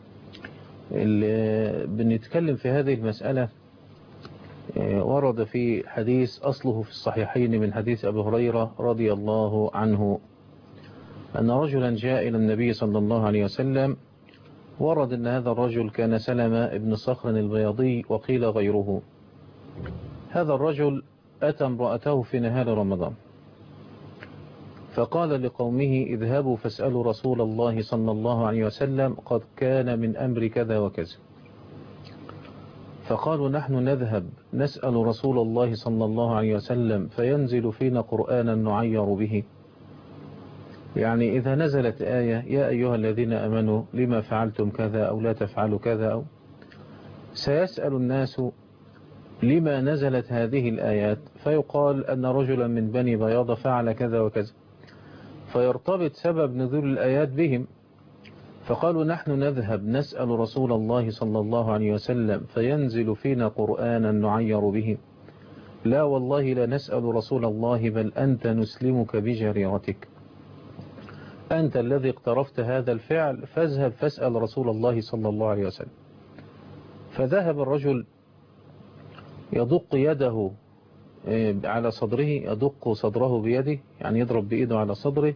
اللي بنتكلم في هذه المسألة ورد في حديث أصله في الصحيحين من حديث أبي هريرة رضي الله عنه أن رجلا جاء إلى النبي صلى الله عليه وسلم ورد أن هذا الرجل كان سلمة ابن صخر البياضي وقيل غيره. هذا الرجل أتى امرأته في نهار رمضان فقال لقومه اذهبوا فاسألوا رسول الله صلى الله عليه وسلم قد كان من أمر كذا وكذا. فقالوا نحن نذهب نسأل رسول الله صلى الله عليه وسلم فينزل فينا قرآنا نعير به. يعني إذا نزلت آية يا أيها الذين أمنوا لما فعلتم كذا أو لا تفعلوا كذا أو سيسأل الناس لما نزلت هذه الآيات فيقال أن رجلا من بني بياض فعل كذا وكذا فيرتبط سبب نزول الآيات بهم. فقالوا نحن نذهب نسأل رسول الله صلى الله عليه وسلم فينزل فينا قرآنا نعير به. لا والله لا نسأل رسول الله بل أنت نسلمك بجريرتك، أنت الذي اقترفت هذا الفعل فاذهب فاسأل رسول الله صلى الله عليه وسلم. فذهب الرجل يدق يده على صدره، يدق صدره بيده يعني يضرب بإيده على صدره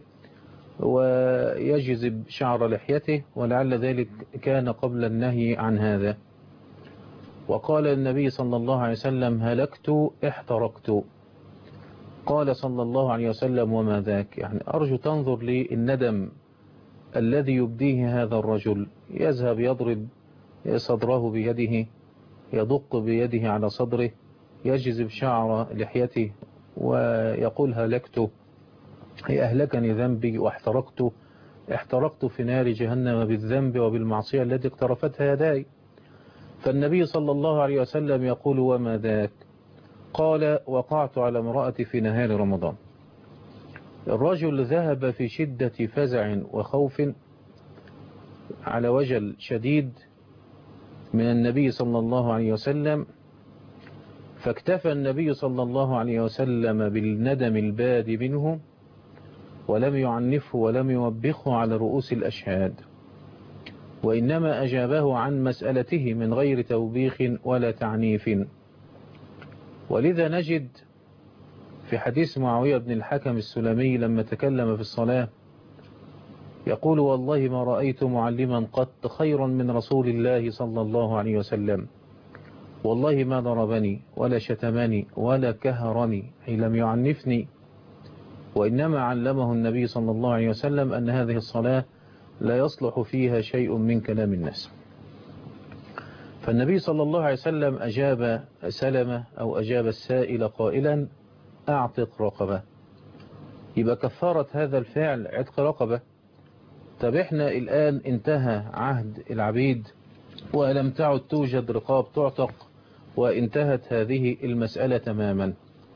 ويجذب شعر لحيته، ولعل ذلك كان قبل النهي عن هذا. وقال النبي صلى الله عليه وسلم هلكت احترقت. قال صلى الله عليه وسلم وما ذاك؟ يعني أرجو تنظر للندم الذي يبديه هذا الرجل، يذهب يضرب صدره بيده، يدق بيده على صدره، يجذب شعر لحيته ويقول هلكت، هي أهلكني ذنبي واحترقت في نار جهنم بالذنب وبالمعصية التي اقترفتها يداي. فالنبي صلى الله عليه وسلم يقول وما ذاك؟ قال وقعت على امرأتي في نهار رمضان. الرجل ذهب في شدة فزع وخوف على وجل شديد من النبي صلى الله عليه وسلم، فاكتفى النبي صلى الله عليه وسلم بالندم الباد منه ولم يعنفه ولم يوبخه على رؤوس الأشهاد، وإنما أجابه عن مسألته من غير توبيخ ولا تعنيف. ولذا نجد في حديث معاوية بن الحكم السلمي لما تكلم في الصلاة يقول والله ما رأيت معلما قط خيرا من رسول الله صلى الله عليه وسلم، والله ما ضربني ولا شتمني ولا كهرني، أي لم يعنفني، وإنما علمه النبي صلى الله عليه وسلم أن هذه الصلاة لا يصلح فيها شيء من كلام الناس. فالنبي صلى الله عليه وسلم أجاب سلمة أو أجاب السائل قائلا أعتق رقبة. يبقى كفارة هذا الفعل عتق رقبة. طب احنا الآن انتهى عهد العبيد ولم تعد توجد رقاب تعتق وانتهت هذه المسألة تماما،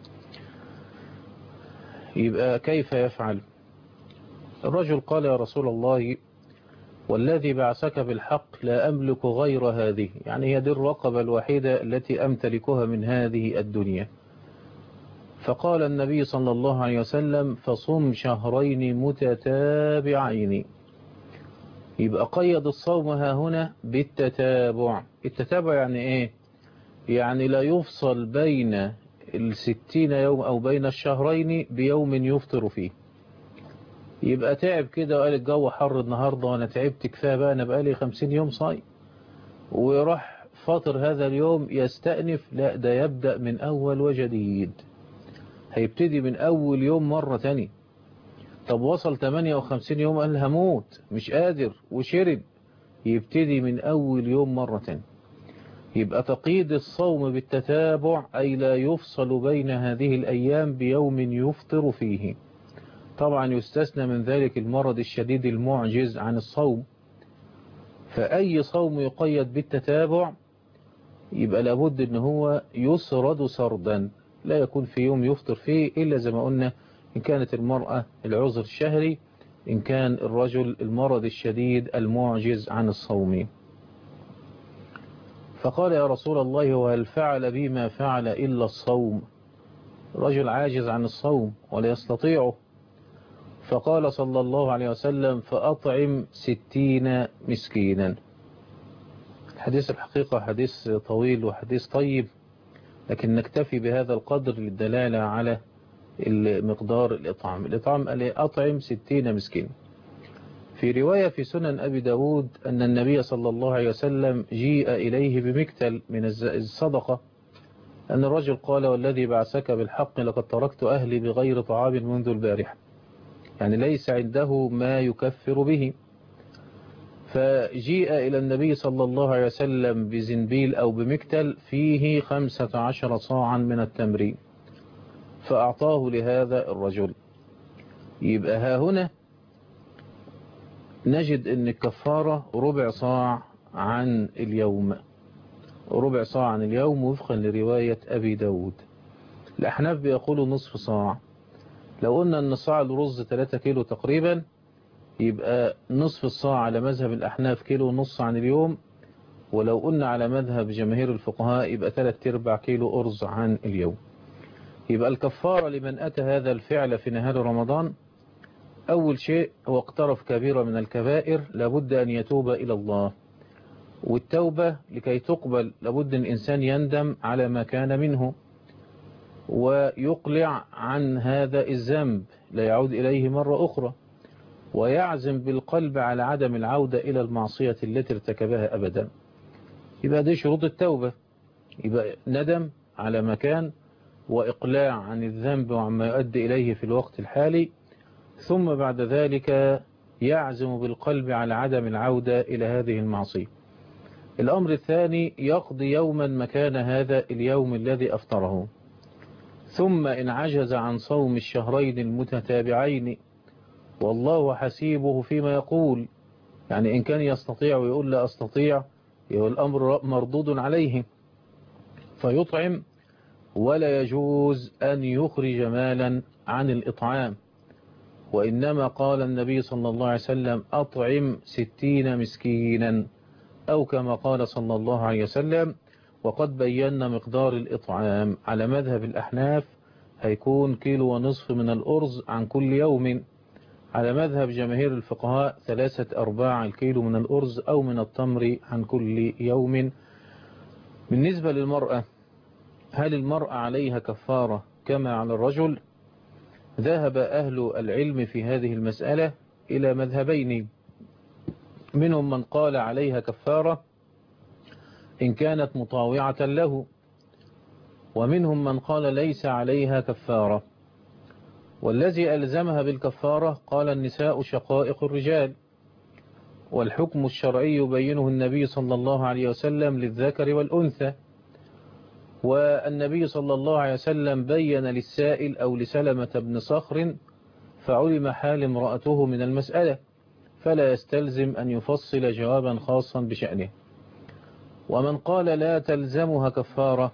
يبقى كيف يفعل؟ الرجل قال يا رسول الله والذي بعثك بالحق لا أملك غير هذه، يعني هي دي الرقبة الوحيدة التي أمتلكها من هذه الدنيا. فقال النبي صلى الله عليه وسلم فصم شهرين متتابعين. يبقى قيد الصوم ها هنا بالتتابع. التتابع يعني ايه؟ يعني لا يفصل بين 60 يوم أو بين الشهرين بيوم يفطر فيه. يبقى تعب كده وقال الجو حر النهاردة وأنا تعبت كفاية بقى، أنا بقالي 50 يوم صايم، ويروح فاطر هذا اليوم يستأنف؟ لا، ده يبدأ من أول وجديد، هيبتدي من أول يوم مرة تاني. طب وصل 58 يوم قال هموت مش قادر وشرب، يبتدي من أول يوم مرة تاني. يبقى تقييد الصوم بالتتابع أي لا يفصل بين هذه الأيام بيوم يفطر فيه. طبعا يستثنى من ذلك المرض الشديد المعجز عن الصوم، فأي صوم يقيد بالتتابع يبقى لابد ان هو يسرد سردا، لا يكون في يوم يفطر فيه إلا زي ما قلنا إن كانت المرأة العذر الشهري، إن كان الرجل المرض الشديد المعجز عن الصوم. فقال يا رسول الله وهل فعل بي ما فعل إلا الصوم؟ رجل عاجز عن الصوم ولا يستطيعه. فقال صلى الله عليه وسلم فأطعم 60 مسكينا. الحديث الحقيقة حديث طويل وحديث طيب، لكن نكتفي بهذا القدر للدلالة على مقدار الإطعام. الإطعام قال أطعم 60 مسكين. في رواية في سنن أبي داود أن النبي صلى الله عليه وسلم جيء إليه بمكتل من الصدقة، أن الرجل قال والذي بعثك بالحق لقد تركت أهلي بغير طعام منذ البارحة، يعني ليس عنده ما يكفر به. فجيء إلى النبي صلى الله عليه وسلم بزنبيل أو بمكتل فيه 15 صاعا من التمر، فأعطاه لهذا الرجل. يبقى ها هنا نجد أن الكفارة ربع صاع عن اليوم، ربع صاع عن اليوم وفقا لرواية أبي داود. الأحناف بيقولوا نصف صاع. لو قلنا أن صاع الرز 3 كيلو تقريبا، يبقى نصف الصاع على مذهب الأحناف كيلو ونص عن اليوم، ولو قلنا على مذهب جماهير الفقهاء يبقى 3/4 كيلو أرز عن اليوم. يبقى الكفارة لمن أتى هذا الفعل في نهار رمضان، أول شيء هو اقترف كبيرة من الكبائر، لابد أن يتوب إلى الله، والتوبة لكي تقبل لابد أن الإنسان يندم على ما كان منه ويقلع عن هذا الذنب لا يعود إليه مرة أخرى، ويعزم بالقلب على عدم العودة إلى المعصية التي ارتكبها أبدا. يبقى دي شروط التوبة، يبقى ندم على ما كان وإقلاع عن الذنب وعما يؤدي إليه في الوقت الحالي، ثم بعد ذلك يعزم بالقلب على عدم العودة إلى هذه المعصية. الأمر الثاني يقضي يوما مكان هذا اليوم الذي أفطره، ثم إن عجز عن صوم الشهرين المتتابعين والله حسيبه فيما يقول، يعني إن كان يستطيع ويقول لا أستطيع يقول الأمر مردود عليه فيطعم، ولا يجوز أن يخرج مالا عن الإطعام، وإنما قال النبي صلى الله عليه وسلم أطعم 60 مسكينا، أو كما قال صلى الله عليه وسلم. وقد بينا مقدار الإطعام على مذهب الأحناف هيكون 1.5 كيلو من الأرز عن كل يوم، على مذهب جماهير الفقهاء 3/4 الكيلو من الأرز أو من التمر عن كل يوم. بالنسبة للمرأة، هل المرأة عليها كفارة كما على الرجل؟ ذهب أهل العلم في هذه المسألة إلى مذهبين، منهم من قال عليها كفارة إن كانت مطاوعة له، ومنهم من قال ليس عليها كفارة. والذي ألزمها بالكفارة قال النساء شقائق الرجال، والحكم الشرعي يبينه النبي صلى الله عليه وسلم للذكر والأنثى، والنبي صلى الله عليه وسلم بين للسائل أو لسلمة بن صخر فعلم حال امرأته من المسألة، فلا يستلزم أن يفصل جوابا خاصا بشأنه. ومن قال لا تلزمها كفارة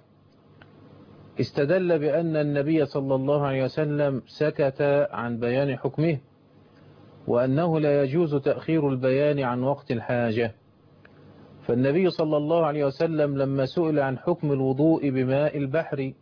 استدل بأن النبي صلى الله عليه وسلم سكت عن بيان حكمه، وأنه لا يجوز تأخير البيان عن وقت الحاجة. فالنبي صلى الله عليه وسلم لما سئل عن حكم الوضوء بماء البحر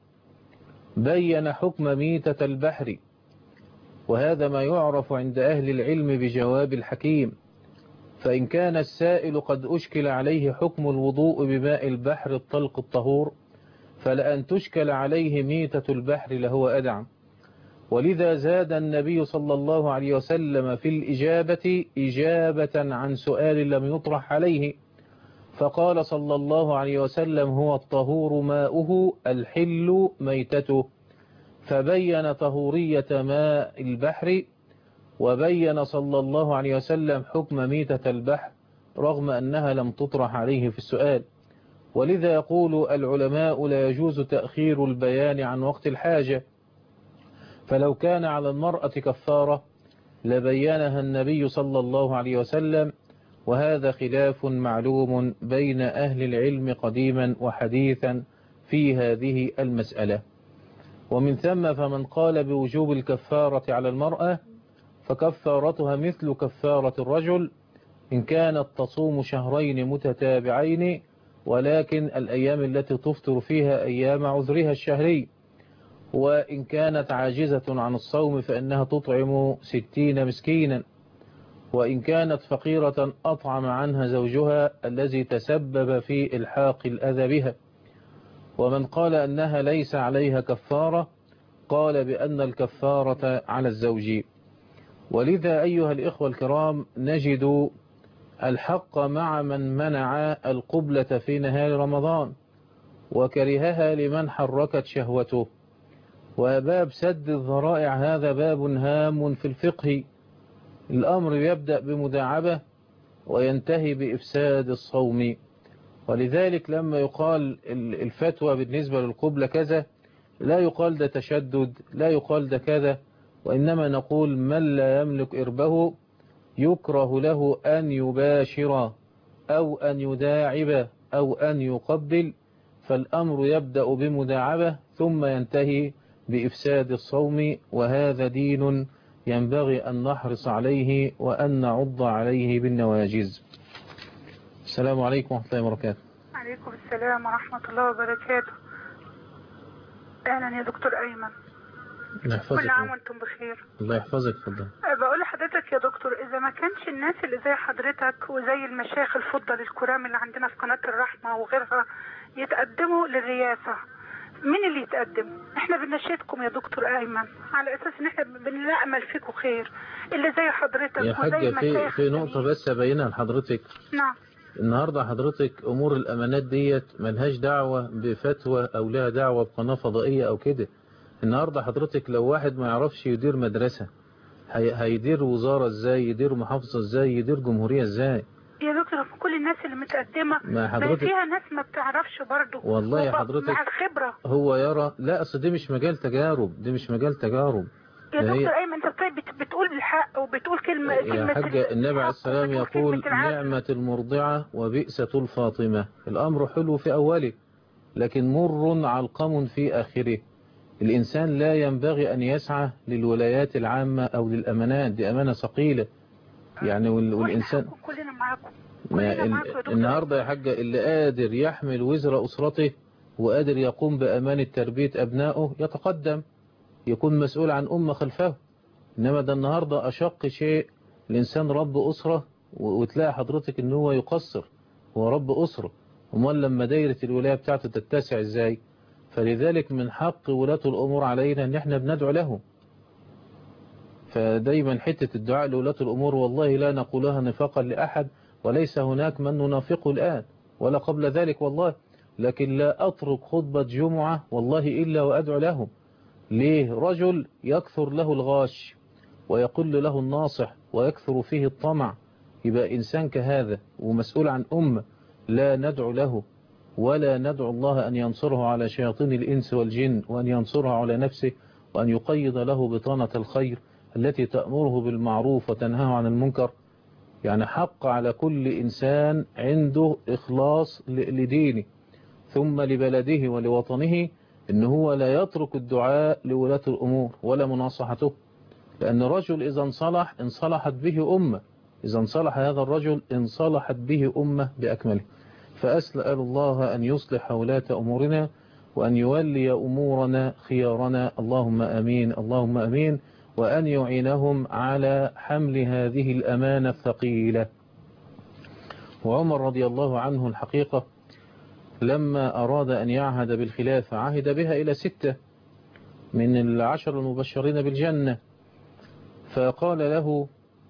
بين حكم ميتة البحر، وهذا ما يعرف عند أهل العلم بجواب الحكيم. فإن كان السائل قد أشكل عليه حكم الوضوء بماء البحر الطلق الطهور، فلأن تشكل عليه ميتة البحر لهو أدعم. ولذا زاد النبي صلى الله عليه وسلم في الإجابة إجابة عن سؤال لم يطرح عليه، فقال صلى الله عليه وسلم هو الطهور ماؤه الحل ميتته، فبين طهورية ماء البحر، وبين صلى الله عليه وسلم حكم ميتة البحر رغم أنها لم تطرح عليه في السؤال. ولذا يقول العلماء لا يجوز تأخير البيان عن وقت الحاجة، فلو كان على المرأة كفارة لبينها النبي صلى الله عليه وسلم، وهذا خلاف معلوم بين أهل العلم قديما وحديثا في هذه المسألة. ومن ثم فمن قال بوجوب الكفارة على المرأة فكفارتها مثل كفارة الرجل إن كانت تصوم شهرين متتابعين، ولكن الأيام التي تفطر فيها أيام عذرها الشهري، وإن كانت عاجزة عن الصوم فإنها تطعم 60 مسكينا، وإن كانت فقيرة أطعم عنها زوجها الذي تسبب في إلحاق الأذى بها. ومن قال أنها ليس عليها كفارة قال بأن الكفارة على الزوج. ولذا أيها الإخوة الكرام نجد الحق مع من منع القبلة في نهار رمضان وكرهها لمن حركت شهوته. وباب سد الذرائع هذا باب هام في الفقه. الأمر يبدأ بمداعبة وينتهي بإفساد الصوم. ولذلك لما يقال الفتوى بالنسبة للقبلة كذا لا يقال ده تشدد، لا يقال ده كذا، وإنما نقول من لا يملك إربه يكره له أن يباشر أو أن يداعب أو أن يقبل، فالأمر يبدأ بمداعبة ثم ينتهي بإفساد الصوم، وهذا دين ينبغي أن نحرص عليه وأن نعض عليه بالنواجذ. السلام عليكم ورحمة الله وبركاته. عليكم السلام ورحمة الله وبركاته. أهلا يا دكتور أيمن. كل عام وانتم بخير. الله يحفظك. اتفضل. بقول لحضرتك يا دكتور، إذا ما كانش الناس اللي زي حضرتك وزي المشايخ الفضل الكرام اللي عندنا في قناة الرحمة وغيرها يتقدموا للرئاسة، مين اللي يتقدم؟ احنا بنشيدكم يا دكتور أيمن على أساس ان احنا بنأمل فيكم خير، اللي زي حضرتك يا حاجة في نقطة بس أبينها لحضرتك. نعم. النهاردة حضرتك أمور الأمانات ديت ملهاش دعوة بفتوى أو لها دعوة بقناة فضائية أو كده. النهاردة حضرتك لو واحد ما يعرفش يدير مدرسة هيدير وزارة ازاي، يدير محافظة ازاي، يدير جمهورية ازاي؟ يا دكتور كل الناس اللي متقدمة ما فيها ناس ما بتعرفش برضه والله يا حضرتك مع الخبرة هو يرى. لا أصل دي مش مجال تجارب، دي مش مجال تجارب يا دكتور أيمن. انت طيب بتقول الحق وبتقول كلمة يا حاجة. النبي عليه السلام يقول نعمة المرضعة وبئسة الفاطمة. الأمر حلو في أوله لكن مر علقم في آخره. الإنسان لا ينبغي أن يسعى للولايات العامة أو للأمانات، دي أمانة ثقيلة يعني. والإنسان كلنا معاكم. النهاردة يا حاجة اللي قادر يحمل وزر أسرته وقادر يقوم بأمانة تربية أبنائه يتقدم، يكون مسؤول عن أمة خلفه. إنما ده النهاردة أشق شيء الإنسان رب أسرة وتلاقي حضرتك إن هو يقصر، هو رب أسرة، ومال لما دايرة الولاية بتاعته تتسع إزاي؟ فلذلك من حق ولاة الأمور علينا أن احنا بندعو لهم. فدايما حتة الدعاء لولاة الأمور والله لا نقولها نفاقا لأحد، وليس هناك من ننافقه الآن ولا قبل ذلك والله، لكن لا أترك خطبة جمعة والله إلا وأدعو لهم. ليه؟ رجل يكثر له الغاش ويقل له الناصح ويكثر فيه الطمع، يبقى إنسان كهذا ومسؤول عن أمة لا ندعو له ولا ندعو الله أن ينصره على شياطين الإنس والجن، وأن ينصره على نفسه، وأن يقيد له بطانة الخير التي تأمره بالمعروف وتنهاه عن المنكر. يعني حق على كل إنسان عنده إخلاص لدينه ثم لبلده ولوطنه إن هو لا يترك الدعاء لولاة الأمور ولا مناصحته، لأن الرجل إذا انصلح انصلحت به أمة، إذا انصلح هذا الرجل انصلحت به أمة بأكمله. فأسأل الله أن يصلح ولاة أمورنا وأن يولي أمورنا خيارنا، اللهم أمين اللهم أمين، وأن يعينهم على حمل هذه الأمانة الثقيلة. وعمر رضي الله عنه الحقيقة لما أراد أن يعهد بالخلافة عهد بها إلى 6 من 10 المبشرين بالجنة، فقال له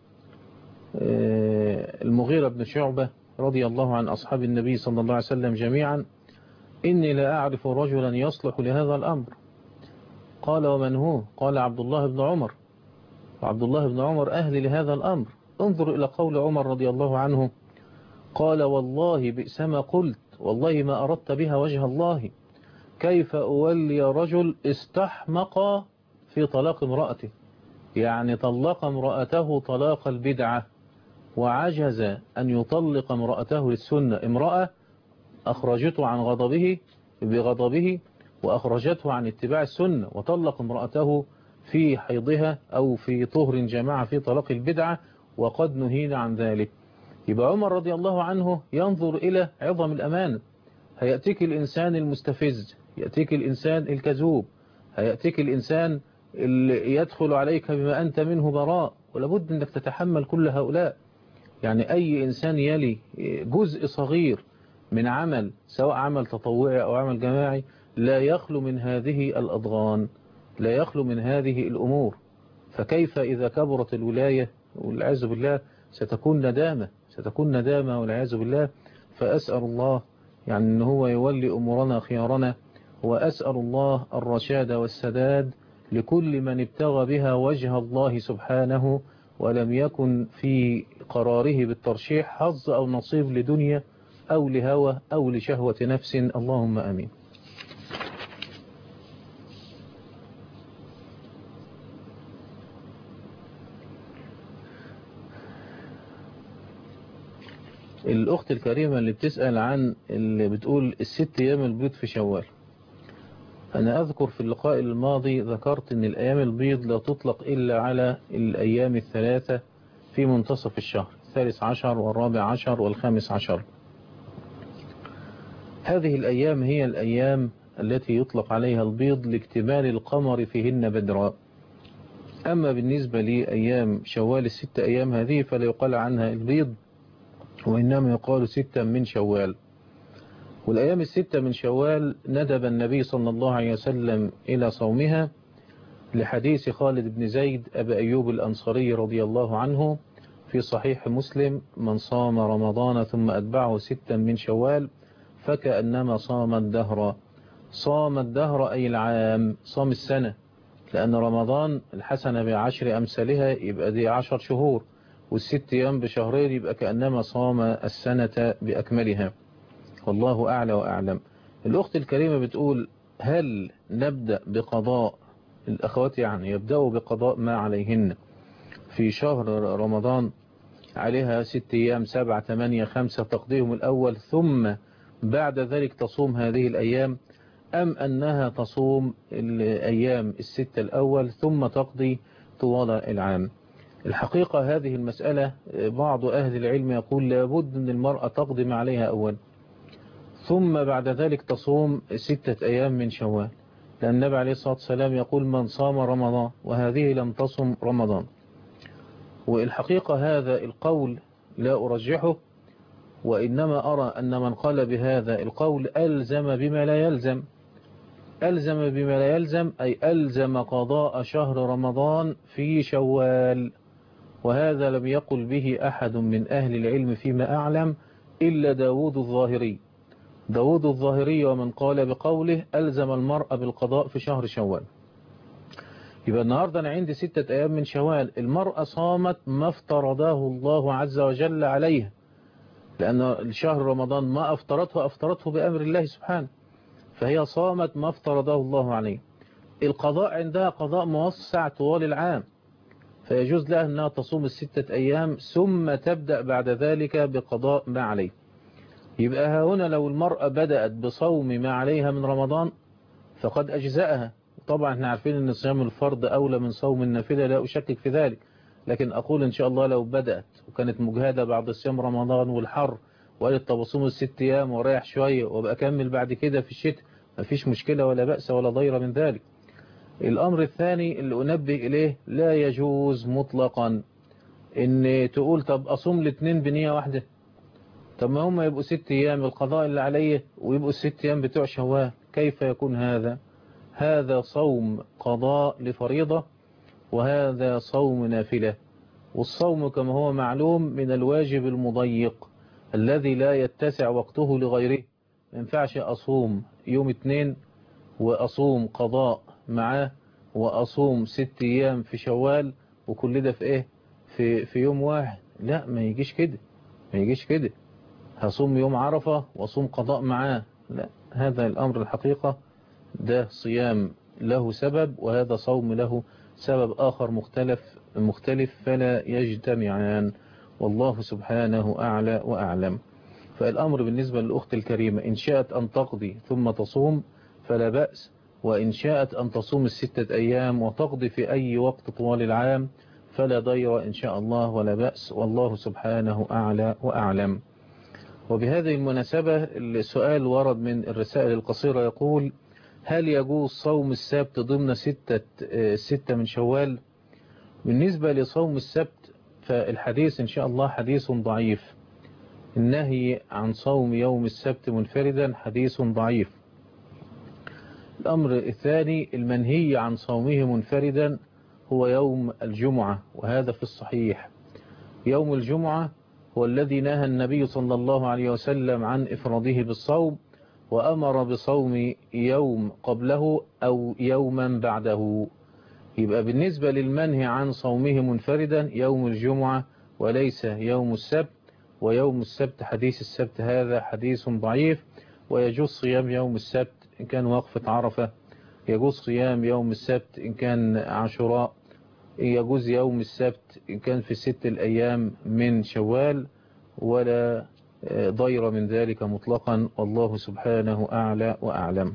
المغيرة بن شعبة رضي الله عن أصحاب النبي صلى الله عليه وسلم جميعا: إني لا أعرف رجلا يصلح لهذا الأمر. قال: ومن هو؟ قال: عبد الله بن عمر. وعبد الله بن عمر أهل لهذا الأمر. انظر إلى قول عمر رضي الله عنه، قال: والله بئس ما قلت، والله ما أردت بها وجه الله، كيف أولي رجل استحمق في طلاق امرأته، يعني طلق امرأته طلاق البدعة وعجز أن يطلق امرأته للسنة. امرأة أخرجته عن بغضبه وأخرجته عن اتباع السنة، وطلق امرأته في حيضها أو في طهر جماعة في طلاق البدعة وقد نهينا عن ذلك. يبقى عمر رضي الله عنه ينظر إلى عظم الأمان. هيأتيك الإنسان المستفز، يأتيك الإنسان الكذوب، هيأتيك الإنسان اللي يدخل عليك بما أنت منه براء، ولابد أنك تتحمل كل هؤلاء. يعني أي إنسان يلي جزء صغير من عمل سواء عمل تطوعي أو عمل جماعي لا يخلو من هذه الأضغان، لا يخلو من هذه الأمور. فكيف إذا كبرت الولاية والعياذ بالله ستكون ندامة والعياذ بالله. فأسأل الله يعني أن هو يولي أمورنا خيارنا، وأسأل الله الرشاد والسداد لكل من ابتغى بها وجه الله سبحانه ولم يكن في قراره بالترشيح حظ أو نصيب لدنيا أو لهوى أو لشهوة نفس. اللهم أمين. الأخت الكريمة اللي بتسأل عن اللي بتقول 6 أيام البيض في شوال، أنا أذكر في اللقاء الماضي ذكرت أن الأيام البيض لا تطلق إلا على الأيام 3 في منتصف الشهر، 13 و14 و15. هذه الأيام هي الأيام التي يطلق عليها البيض لاكتمال القمر فيهن بدرا. أما بالنسبة لأيام شوال 6 أيام هذه فلا يقال عنها البيض، وإنما يقال 6 من شوال. والأيام 6 من شوال ندب النبي صلى الله عليه وسلم إلى صومها لحديث خالد بن زيد أبي أيوب الأنصاري رضي الله عنه في صحيح مسلم: من صام رمضان ثم أتبعه 6 من شوال فكأنما صام الدهر. صام الدهر أي العام، صام السنة، لأن رمضان الحسنة ب10 أمثالها، يبقى دي 10 شهور، وال6 أيام بشهرين، يبقى كأنما صام السنة بأكملها. والله أعلى وأعلم. الأخت الكريمة بتقول: هل نبدأ بقضاء الأخوات، يعني يبدأوا بقضاء ما عليهن في شهر رمضان، عليها 6 أيام 7 8 5 تقضيهم الأول ثم بعد ذلك تصوم هذه الأيام، أم أنها تصوم الأيام 6 الأول ثم تقضي طوال العام؟ الحقيقة هذه المسألة بعض أهل العلم يقول لابد أن المرأة تقضي ما عليها أول ثم بعد ذلك تصوم 6 أيام من شوال، لأن النبي عليه الصلاة والسلام يقول: من صام رمضان، وهذه لم تصم رمضان. والحقيقة هذا القول لا أرجحه، وإنما أرى أن من قال بهذا القول ألزم بما لا يلزم. ألزم بما لا يلزم أي ألزم قضاء شهر رمضان في شوال، وهذا لم يقل به أحد من أهل العلم فيما أعلم إلا داود الظاهري. داود الظاهري ومن قال بقوله ألزم المرأة بالقضاء في شهر شوال. يبقى النهاردة أنا عندي 6 أيام من شوال، المرأة صامت ما افترضه الله عز وجل عليها، لأن الشهر رمضان ما أفطرته بأمر الله سبحانه، فهي صامت ما افترضه الله عليه. القضاء عندها قضاء موسع طوال العام، فيجوز لها أنها تصوم 6 أيام ثم تبدأ بعد ذلك بقضاء ما عليه. يبقى هنا لو المرأة بدأت بصوم ما عليها من رمضان فقد أجزأها. طبعا احنا عارفين أن صيام الفرض أولى من صوم النافلة، لا أشكك في ذلك، لكن أقول إن شاء الله لو بدأت وكانت مجهدة بعد صيام رمضان والحر وقالت طب أصوم 6 أيام ورايح شوية وابقى أكمل بعد كده في الشتاء، مفيش مشكلة ولا بأس ولا ضير من ذلك. الأمر الثاني اللي أنبه إليه: لا يجوز مطلقا إن تقول طب أصوم الاثنين بنية واحدة، طب ما هم يبقوا 6 أيام القضاء اللي عليه ويبقوا 6 أيام بتوع شوال، كيف يكون هذا؟ هذا صوم قضاء لفريضة وهذا صوم نافلة، والصوم كما هو معلوم من الواجب المضيق الذي لا يتسع وقته لغيره. ما ينفعش أصوم يوم 2 وأصوم قضاء معاه وأصوم 6 أيام في شوال وكل ده في إيه؟ في يوم واحد. لا، ما يجيش كده. هصوم يوم عرفة وأصوم قضاء معاه، لا، هذا الأمر الحقيقة ده صيام له سبب وهذا صوم له سبب آخر مختلف فلا يجتمعان، والله سبحانه أعلى وأعلم. فالأمر بالنسبة للأخت الكريمة إن شاءت أن تقضي ثم تصوم فلا بأس، وإن شاءت أن تصوم 6 أيام وتقضي في أي وقت طوال العام فلا ضير إن شاء الله ولا بأس، والله سبحانه أعلى وأعلم. وبهذه المناسبة السؤال ورد من الرسائل القصيرة يقول: هل يجوز صوم السبت ضمن 6 من شوال؟ بالنسبة لصوم السبت فالحديث إن شاء الله حديث ضعيف. النهي عن صوم يوم السبت منفردا حديث ضعيف. الأمر الثاني: المنهي عن صومه منفردا هو يوم الجمعة، وهذا في الصحيح. يوم الجمعة هو الذي نهى النبي صلى الله عليه وسلم عن إفراده بالصوم، وأمر بصوم يوم قبله أو يوما بعده. يبقى بالنسبة للمنهي عن صومه منفردا يوم الجمعة وليس يوم السبت. ويوم السبت حديث السبت هذا حديث ضعيف، ويجوز صيام يوم السبت إن كان وقفة عرفة، يجوز صيام يوم السبت إن كان عاشوراء، يجوز يوم السبت إن كان في 6 الأيام من شوال، ولا ضير من ذلك مطلقا، والله سبحانه أعلى وأعلم.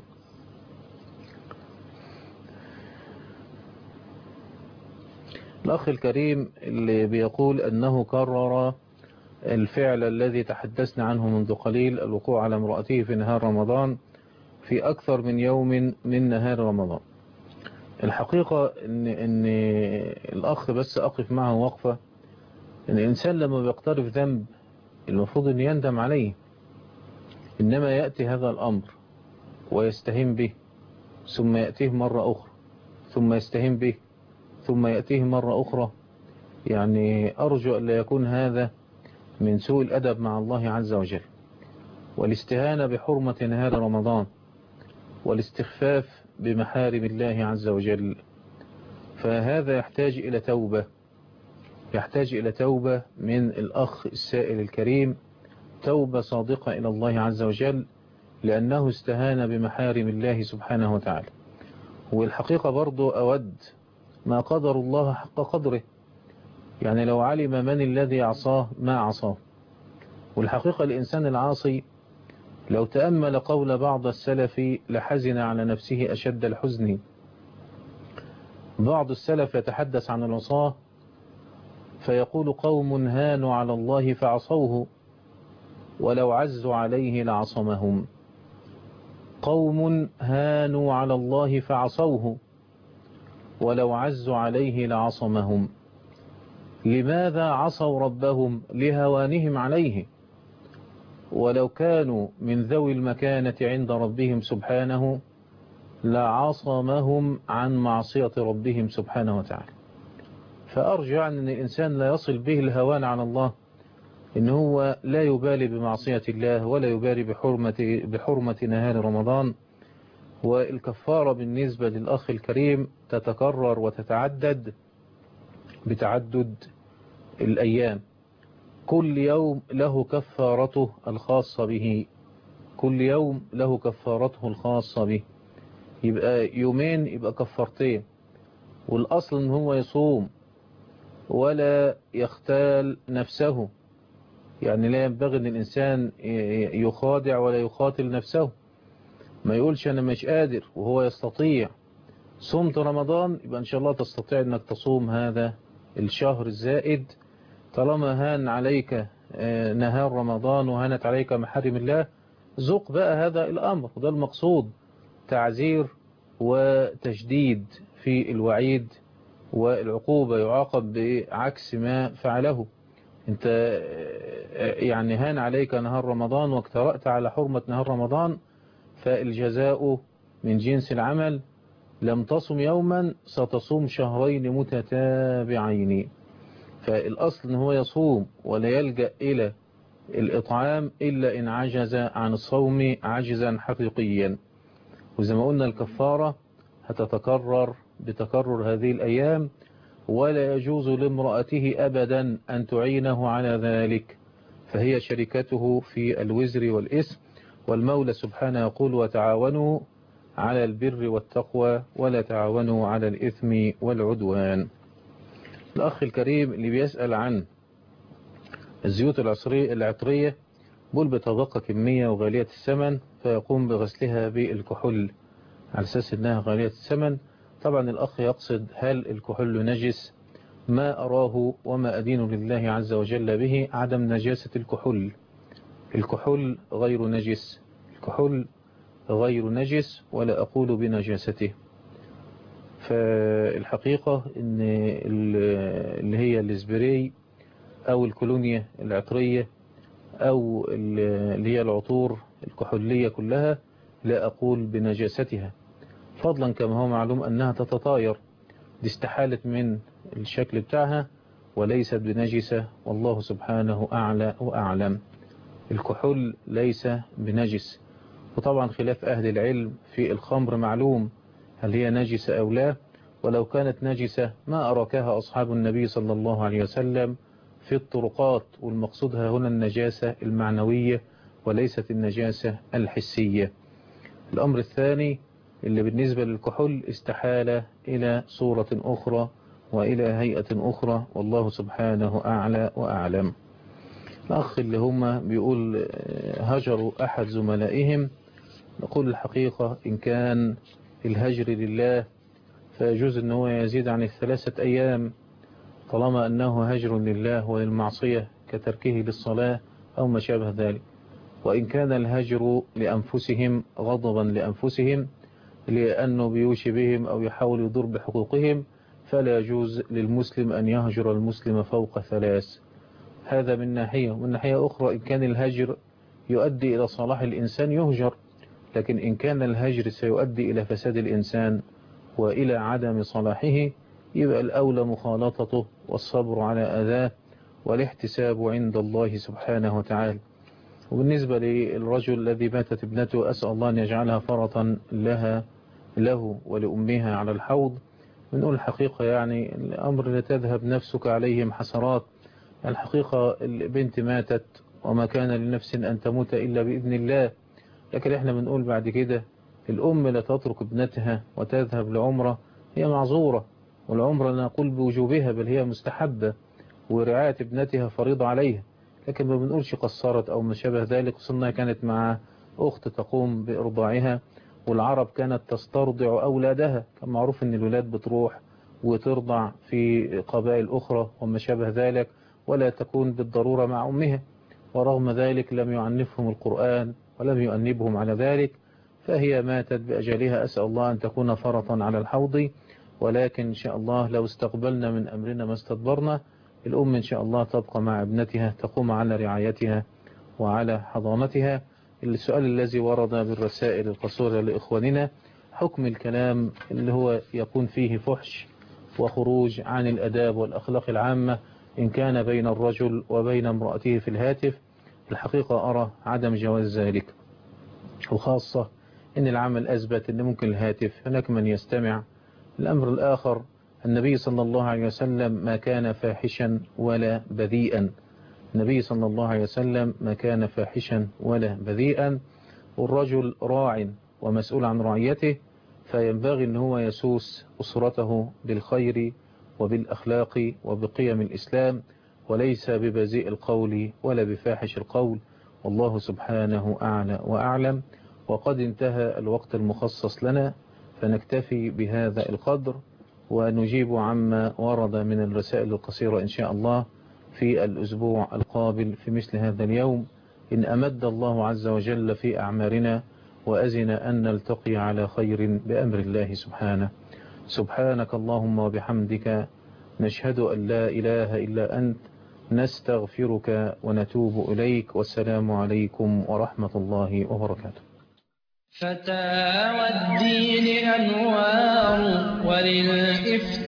الأخ الكريم اللي بيقول أنه كرر الفعل الذي تحدثنا عنه منذ قليل، الوقوع على امرأته في نهار رمضان في أكثر من يوم من نهار رمضان. الحقيقة إن الأخ بس أقف معه وقفة، إن الإنسان لما بيقترف ذنب المفروض أن يندم عليه، إنما يأتي هذا الأمر ويستهين به، ثم يأتيه مرة أخرى، ثم يستهين به، ثم يأتيه مرة أخرى. يعني أرجو أن لا يكون هذا من سوء الأدب مع الله عز وجل، والاستهانة بحرمة نهار رمضان، والاستخفاف بمحارم الله عز وجل. فهذا يحتاج إلى توبة، يحتاج إلى توبة من الأخ السائل الكريم، توبة صادقة إلى الله عز وجل، لأنه استهان بمحارم الله سبحانه وتعالى. والحقيقة برضو أود ما قدر الله حق قدره، يعني لو علم من الذي عصاه ما عصاه. والحقيقة الإنسان العاصي لو تأمل قول بعض السلف لحزن على نفسه أشد الحزن. بعض السلف يتحدث عن العصاة فيقول قوم هانوا على الله فعصوه ولو عزوا عليه لعصمهم. قوم هانوا على الله فعصوه ولو عزوا عليه لعصمهم. لماذا عصوا ربهم؟ لهوانهم عليه، ولو كانوا من ذوي المكانة عند ربهم سبحانه لعصمهم عن معصية ربهم سبحانه وتعالى. فأرجع أن الإنسان لا يصل به الهوان على الله، إن هو لا يبالي بمعصية الله ولا يبالي بحرمة نهار رمضان. والكفارة بالنسبة للأخ الكريم تتكرر وتتعدد بتعدد الأيام، كل يوم له كفارته الخاصة به، كل يوم له كفارته الخاصة به. يبقى يومين يبقى كفارتين، والأصل إن هو يصوم ولا يختال نفسه. يعني لا ينبغي أن الإنسان يخادع ولا يقاتل نفسه، ما يقولش أنا مش قادر وهو يستطيع. صمت رمضان يبقى إن شاء الله تستطيع أنك تصوم هذا الشهر الزائد، طالما هان عليك نهار رمضان وهانت عليك محارم الله، ذوق بقى هذا الأمر. وده المقصود، تعزير وتشديد في الوعيد والعقوبة، يعاقب بعكس ما فعله. انت يعني هان عليك نهار رمضان واجترأت على حرمة نهار رمضان، فالجزاء من جنس العمل. لم تصم يوما ستصوم شهرين متتابعين. فالأصل ان هو يصوم ولا يلجأ إلى الإطعام إلا إن عجز عن الصوم عجزا حقيقيا. وزي ما قلنا الكفارة هتتكرر بتكرر هذه الأيام، ولا يجوز لامرأته أبدا أن تعينه على ذلك، فهي شركته في الوزر والإثم. والمولى سبحانه يقول وتعاونوا على البر والتقوى ولا تعاونوا على الإثم والعدوان. الأخ الكريم اللي بيسأل عن الزيوت العطرية، بول بتبقى كمية وغالية الثمن، فيقوم بغسلها بالكحول على أساس أنها غالية الثمن. طبعا الأخ يقصد هل الكحول نجس؟ ما أراه وما أدين لله عز وجل به عدم نجاسة الكحول. الكحول غير نجس، الكحول غير نجس ولا أقول بنجاسته. فالحقيقة ان اللي هي الاسبراي او الكولونيا العطرية او اللي هي العطور الكحولية كلها لا أقول بنجاستها، فضلا كما هو معلوم أنها تتطاير دي استحالت من الشكل بتاعها وليست بنجسة، والله سبحانه أعلى وأعلم. الكحول ليس بنجس، وطبعا خلاف أهل العلم في الخمر معلوم هل هي نجسة أو لا، ولو كانت نجسة ما أراكها أصحاب النبي صلى الله عليه وسلم في الطرقات، والمقصودها هنا النجاسة المعنوية وليست النجاسة الحسية. الأمر الثاني اللي بالنسبة للكحول استحالة إلى صورة أخرى وإلى هيئة أخرى، والله سبحانه أعلى وأعلم. الأخ اللي هم بيقول هجروا أحد زملائهم، نقول الحقيقة إن كان الهجر لله فيجوز أنه يزيد عن 3 أيام طالما أنه هجر لله وللمعصية كتركه للصلاة أو ما شابه ذلك. وإن كان الهجر لأنفسهم غضبا لأنفسهم لأنه بيوشي بهم أو يحاول يضر بحقوقهم فلا يجوز للمسلم أن يهجر المسلم فوق 3. هذا من ناحية. ومن ناحية أخرى إن كان الهجر يؤدي إلى صلاح الإنسان يهجر، لكن إن كان الهجر سيؤدي إلى فساد الإنسان وإلى عدم صلاحه يبقى الأولى مخالطته والصبر على أذاه والاحتساب عند الله سبحانه وتعالى. وبالنسبة للرجل الذي ماتت ابنته أسأل الله أن يجعلها فرطا له ولأمها على الحوض. بنقول الحقيقة يعني الأمر لا تذهب نفسك عليهم حسرات. الحقيقة البنت ماتت وما كان لنفس أن تموت إلا بإذن الله، لكن احنا بنقول بعد كده الأم لا تترك ابنتها وتذهب لعمرة، هي معذورة، والعمرة لا نقول بوجوبها بل هي مستحبة، ورعاية ابنتها فريضة عليها، لكن ما بنقولش قصرت أو ما شابه ذلك. خصوصا كانت مع أخت تقوم بإرضاعها، والعرب كانت تسترضع أولادها، كان معروف أن الولاد بتروح وترضع في قبائل أخرى وما شابه ذلك ولا تكون بالضرورة مع أمها، ورغم ذلك لم يعنفهم القرآن ولم يؤنبهم على ذلك، فهي ماتت بأجلها. أسأل الله أن تكون فرطا على الحوض، ولكن إن شاء الله لو استقبلنا من أمرنا ما استدبرنا. الأم إن شاء الله تبقى مع ابنتها تقوم على رعايتها وعلى حضانتها. السؤال الذي ورد بالرسائل القصيرة لإخواننا حكم الكلام اللي هو يكون فيه فحش وخروج عن الأداب والأخلاق العامة إن كان بين الرجل وبين امرأته في الهاتف. الحقيقة أرى عدم جواز ذلك، وخاصة إن العمل أثبت أن ممكن الهاتف هناك من يستمع. الأمر الآخر النبي صلى الله عليه وسلم ما كان فاحشا ولا بذيئا، النبي صلى الله عليه وسلم ما كان فاحشا ولا بذيئا، والرجل راع ومسؤول عن رعيته، فينبغي أن هو يسوس أسرته بالخير وبالأخلاق وبقيم الإسلام، وليس ببذيء القول ولا بفاحش القول، والله سبحانه أعلى وأعلم. وقد انتهى الوقت المخصص لنا، فنكتفي بهذا القدر ونجيب عما ورد من الرسائل القصيرة إن شاء الله في الأسبوع القابل في مثل هذا اليوم، إن أمد الله عز وجل في أعمارنا وأذن أن نلتقي على خير بأمر الله سبحانه. سبحانك اللهم وبحمدك نشهد أن لا إله إلا أنت، نستغفرك ونتوب إليك، والسلام عليكم ورحمة الله وبركاته. فتاوى الدين أنوار وللإفتاء